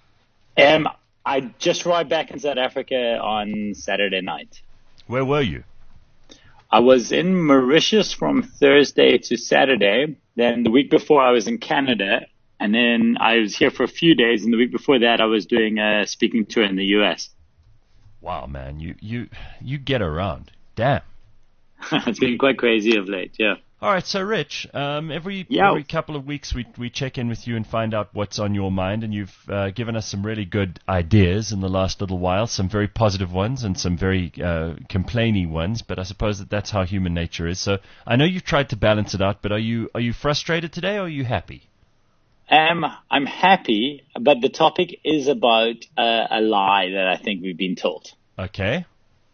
Um, I just arrived back in South Africa on Saturday night. Where were you? I was in Mauritius from Thursday to Saturday. Then the week before I was in Canada. And then I was here for a few days. And the week before that I was doing a speaking tour in the U S. Wow, man. You, you, you get around. Damn. It's been quite crazy of late, yeah. All right, so Rich, um, every Yeah. every couple of weeks we we check in with you and find out what's on your mind, and you've uh, given us some really good ideas in the last little while, some very positive ones and some very uh, complainy ones. But I suppose that that's how human nature is. So I know you've tried to balance it out, but are you are you frustrated today, or are you happy? Um, I'm happy, but the topic is about uh, a lie that I think we've been told. Okay.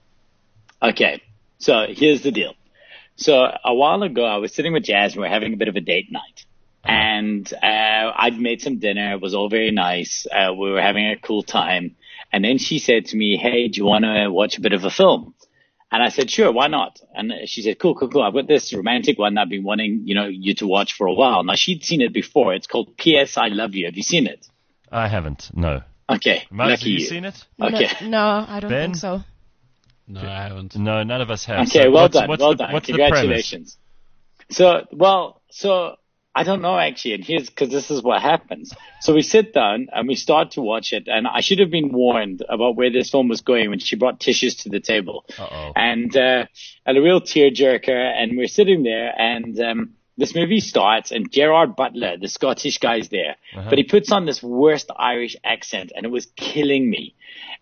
Okay, so here's the deal. So a while ago, I was sitting with Jazz and we were having a bit of a date night. And uh, I'd made some dinner. It was all very nice. Uh, we were having a cool time. And then she said to me, hey, do you want to watch a bit of a film? And I said, sure, why not? And she said, cool, cool, cool. I've got this romantic one I've been wanting, you know, you to watch for a while. Now, she'd seen it before. It's called P S I Love You. Have you seen it? I haven't. No. Okay. Maz, lucky have you you. seen it? Okay. No, no, I don't Ben? think so. No, I haven't. No, none of us have. Okay, So well what's, done, what's well the, done. What's Congratulations. So, well, so I don't know actually, and here's because this is what happens. So we sit down and we start to watch it, and I should have been warned about where this film was going when she brought tissues to the table, Uh-oh. and uh, and a real tearjerker. And we're sitting there, and um, this movie starts, and Gerard Butler, the Scottish guy's there, Uh-huh. but he puts on this worst Irish accent, and it was killing me.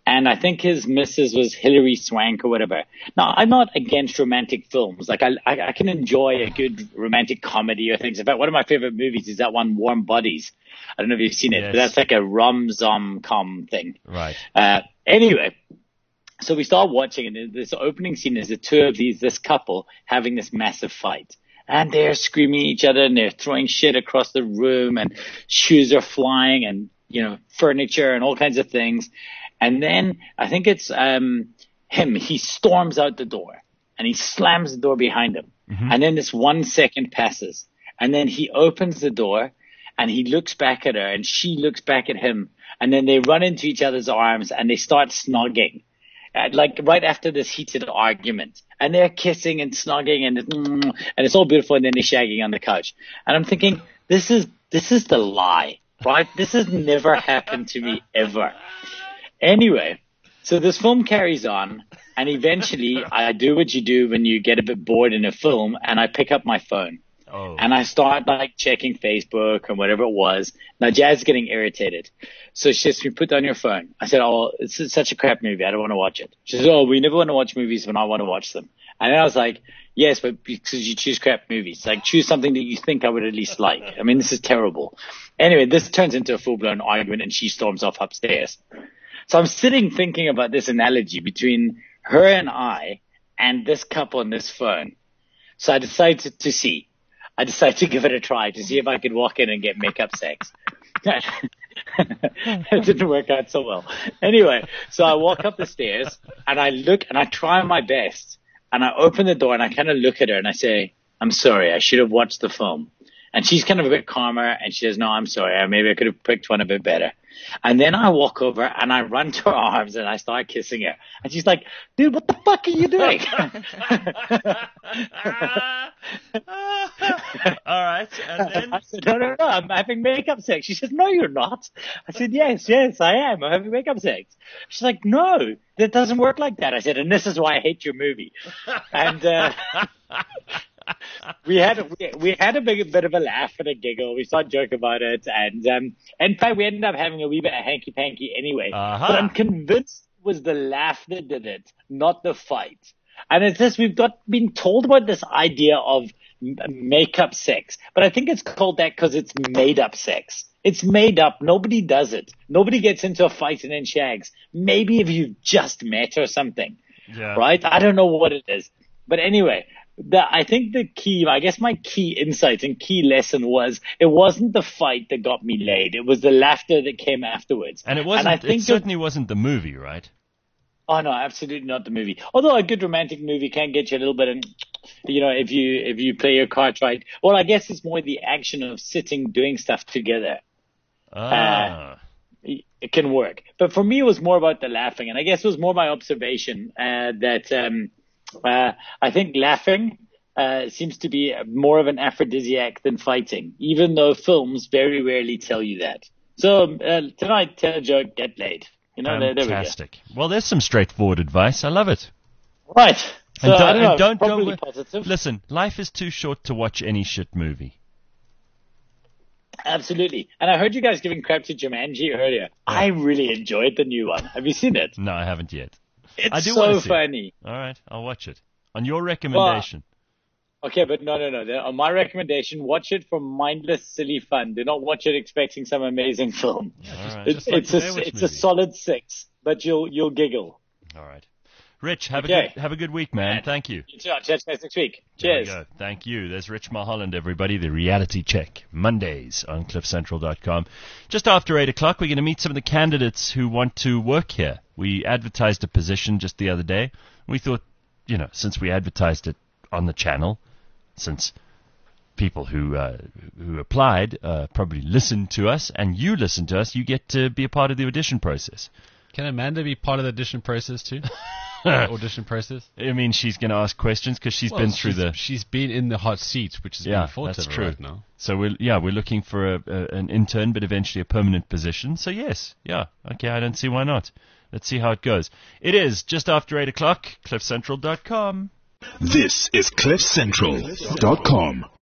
And I think his missus was Hilary Swank or whatever. Now, I'm not against romantic films. Like, I, I, I can enjoy a good romantic comedy or things. In fact, one of my favorite movies is that one, Warm Bodies. I don't know if you've seen it, Yes. but that's like a rom-zom-com thing. Right. Uh, anyway, so we start watching, and this opening scene is the two of these, this couple having this massive fight. And they're screaming at each other, and they're throwing shit across the room, and shoes are flying, and, you know, furniture and all kinds of things. And then I think it's um, him. He storms out the door, and he slams the door behind him. Mm-hmm. And then this one second passes, and then he opens the door, and he looks back at her, and she looks back at him, and then they run into each other's arms, and they start snogging. Uh, like right after this heated argument, and they're kissing and snogging, and it's, mm, and it's all beautiful, and then they're shagging on the couch. And I'm thinking, this is this is the lie, right? This has never happened to me ever. Anyway, so this film carries on, and eventually I do what you do when you get a bit bored in a film, and I pick up my phone. Oh. And I start like checking Facebook or whatever it was. Now Jazz is getting irritated. So she says, "We put down your phone." I said, "Oh, it's such a crap movie. I don't want to watch it." She says, "Oh, we never want to watch movies when I want to watch them." And then I was like, "Yes, but because you choose crap movies. Like, choose something that you think I would at least like. I mean, this is terrible." Anyway, this turns into a full-blown argument, and she storms off upstairs. So I'm sitting thinking about this analogy between her and I and this couple on this phone. So I decided to see. I decided to give it a try to see if I could walk in and get makeup sex. It didn't work out so well. Anyway, so I walk up the stairs, and I look, and I try my best, and I open the door, and I kind of look at her, and I say, "I'm sorry, I should have watched the film." And she's kind of a bit calmer, and she says, "No, I'm sorry, maybe I could have picked one a bit better." And then I walk over, and I run to her arms, and I start kissing her. And she's like, "Dude, what the fuck are you doing?" All right. And then I said, "No, no, no, I'm having makeup sex." She says, "No, you're not." I said, "Yes, yes, I am. I'm having makeup sex." She's like, "No, that doesn't work like that." I said, "And this is why I hate your movie." And, uh, we had a, we, we had a big bit of a laugh and a giggle. We started joking about it, and um, in fact, we ended up having a wee bit of hanky panky anyway. Uh-huh. But I'm convinced it was the laugh that did it, not the fight. And it's this: we've got been told about this idea of m- makeup sex, but I think it's called that because it's made up sex. It's made up. Nobody does it. Nobody gets into a fight and then shags. Maybe if you've just met or something, yeah. right? I don't know what it is, but anyway. The, I think the key, I guess my key insight and key lesson was it wasn't the fight that got me laid. It was the laughter that came afterwards. And it wasn't. And I it think certainly it, wasn't the movie, right? Oh no, absolutely not the movie. Although a good romantic movie can get you a little bit, in, you know, if you if you play your cards right. Well, I guess it's more the action of sitting doing stuff together. Ah. Uh, it can work, but for me, it was more about the laughing, and I guess it was more my observation uh, that. Um, Uh, I think laughing uh, seems to be more of an aphrodisiac than fighting, even though films very rarely tell you that. So uh, tonight, tell a joke, get laid. You know, there, there we go. Fantastic. Well, there's some straightforward advice. I love it. Right. So, and don't, I don't know, and don't go probably with, positive. Listen, life is too short to watch any shit movie. Absolutely. And I heard you guys giving crap to Jumanji earlier. Yeah. I really enjoyed the new one. Have you seen it? No, I haven't yet. It's I do so want to see funny. It. All right, I'll watch it. On your recommendation. Well, okay, but no, no, no. On my recommendation, watch it for mindless, silly fun. Do not watch it expecting some amazing film. Yeah, right. it, Just like it's a it's a solid six, but you'll you'll giggle. All right. Rich, have okay. a good, have a good week, man. Thank you. You too. I'll chat next week. Cheers. There we go. Thank you. There's Rich Mulholland, everybody. The Reality Check, Mondays on cliff central dot com. Just after eight o'clock, we're going to meet some of the candidates who want to work here. We advertised a position just the other day. We thought, you know, since we advertised it on the channel, since people who uh, who applied uh, probably listened to us, and you listen to us, you get to be a part of the audition process. Can Amanda be part of the audition process too? audition process? I mean, she's going to ask questions because she's well, been through she's, the... She's been in the hot seat, which is yeah, being fought that's over true. right now. So, we're, yeah, we're looking for a, a, an intern, but eventually a permanent position. So, yes, yeah, okay, I don't see why not. Let's see how it goes. It is just after eight o'clock, cliff central dot com. This is cliff central dot com.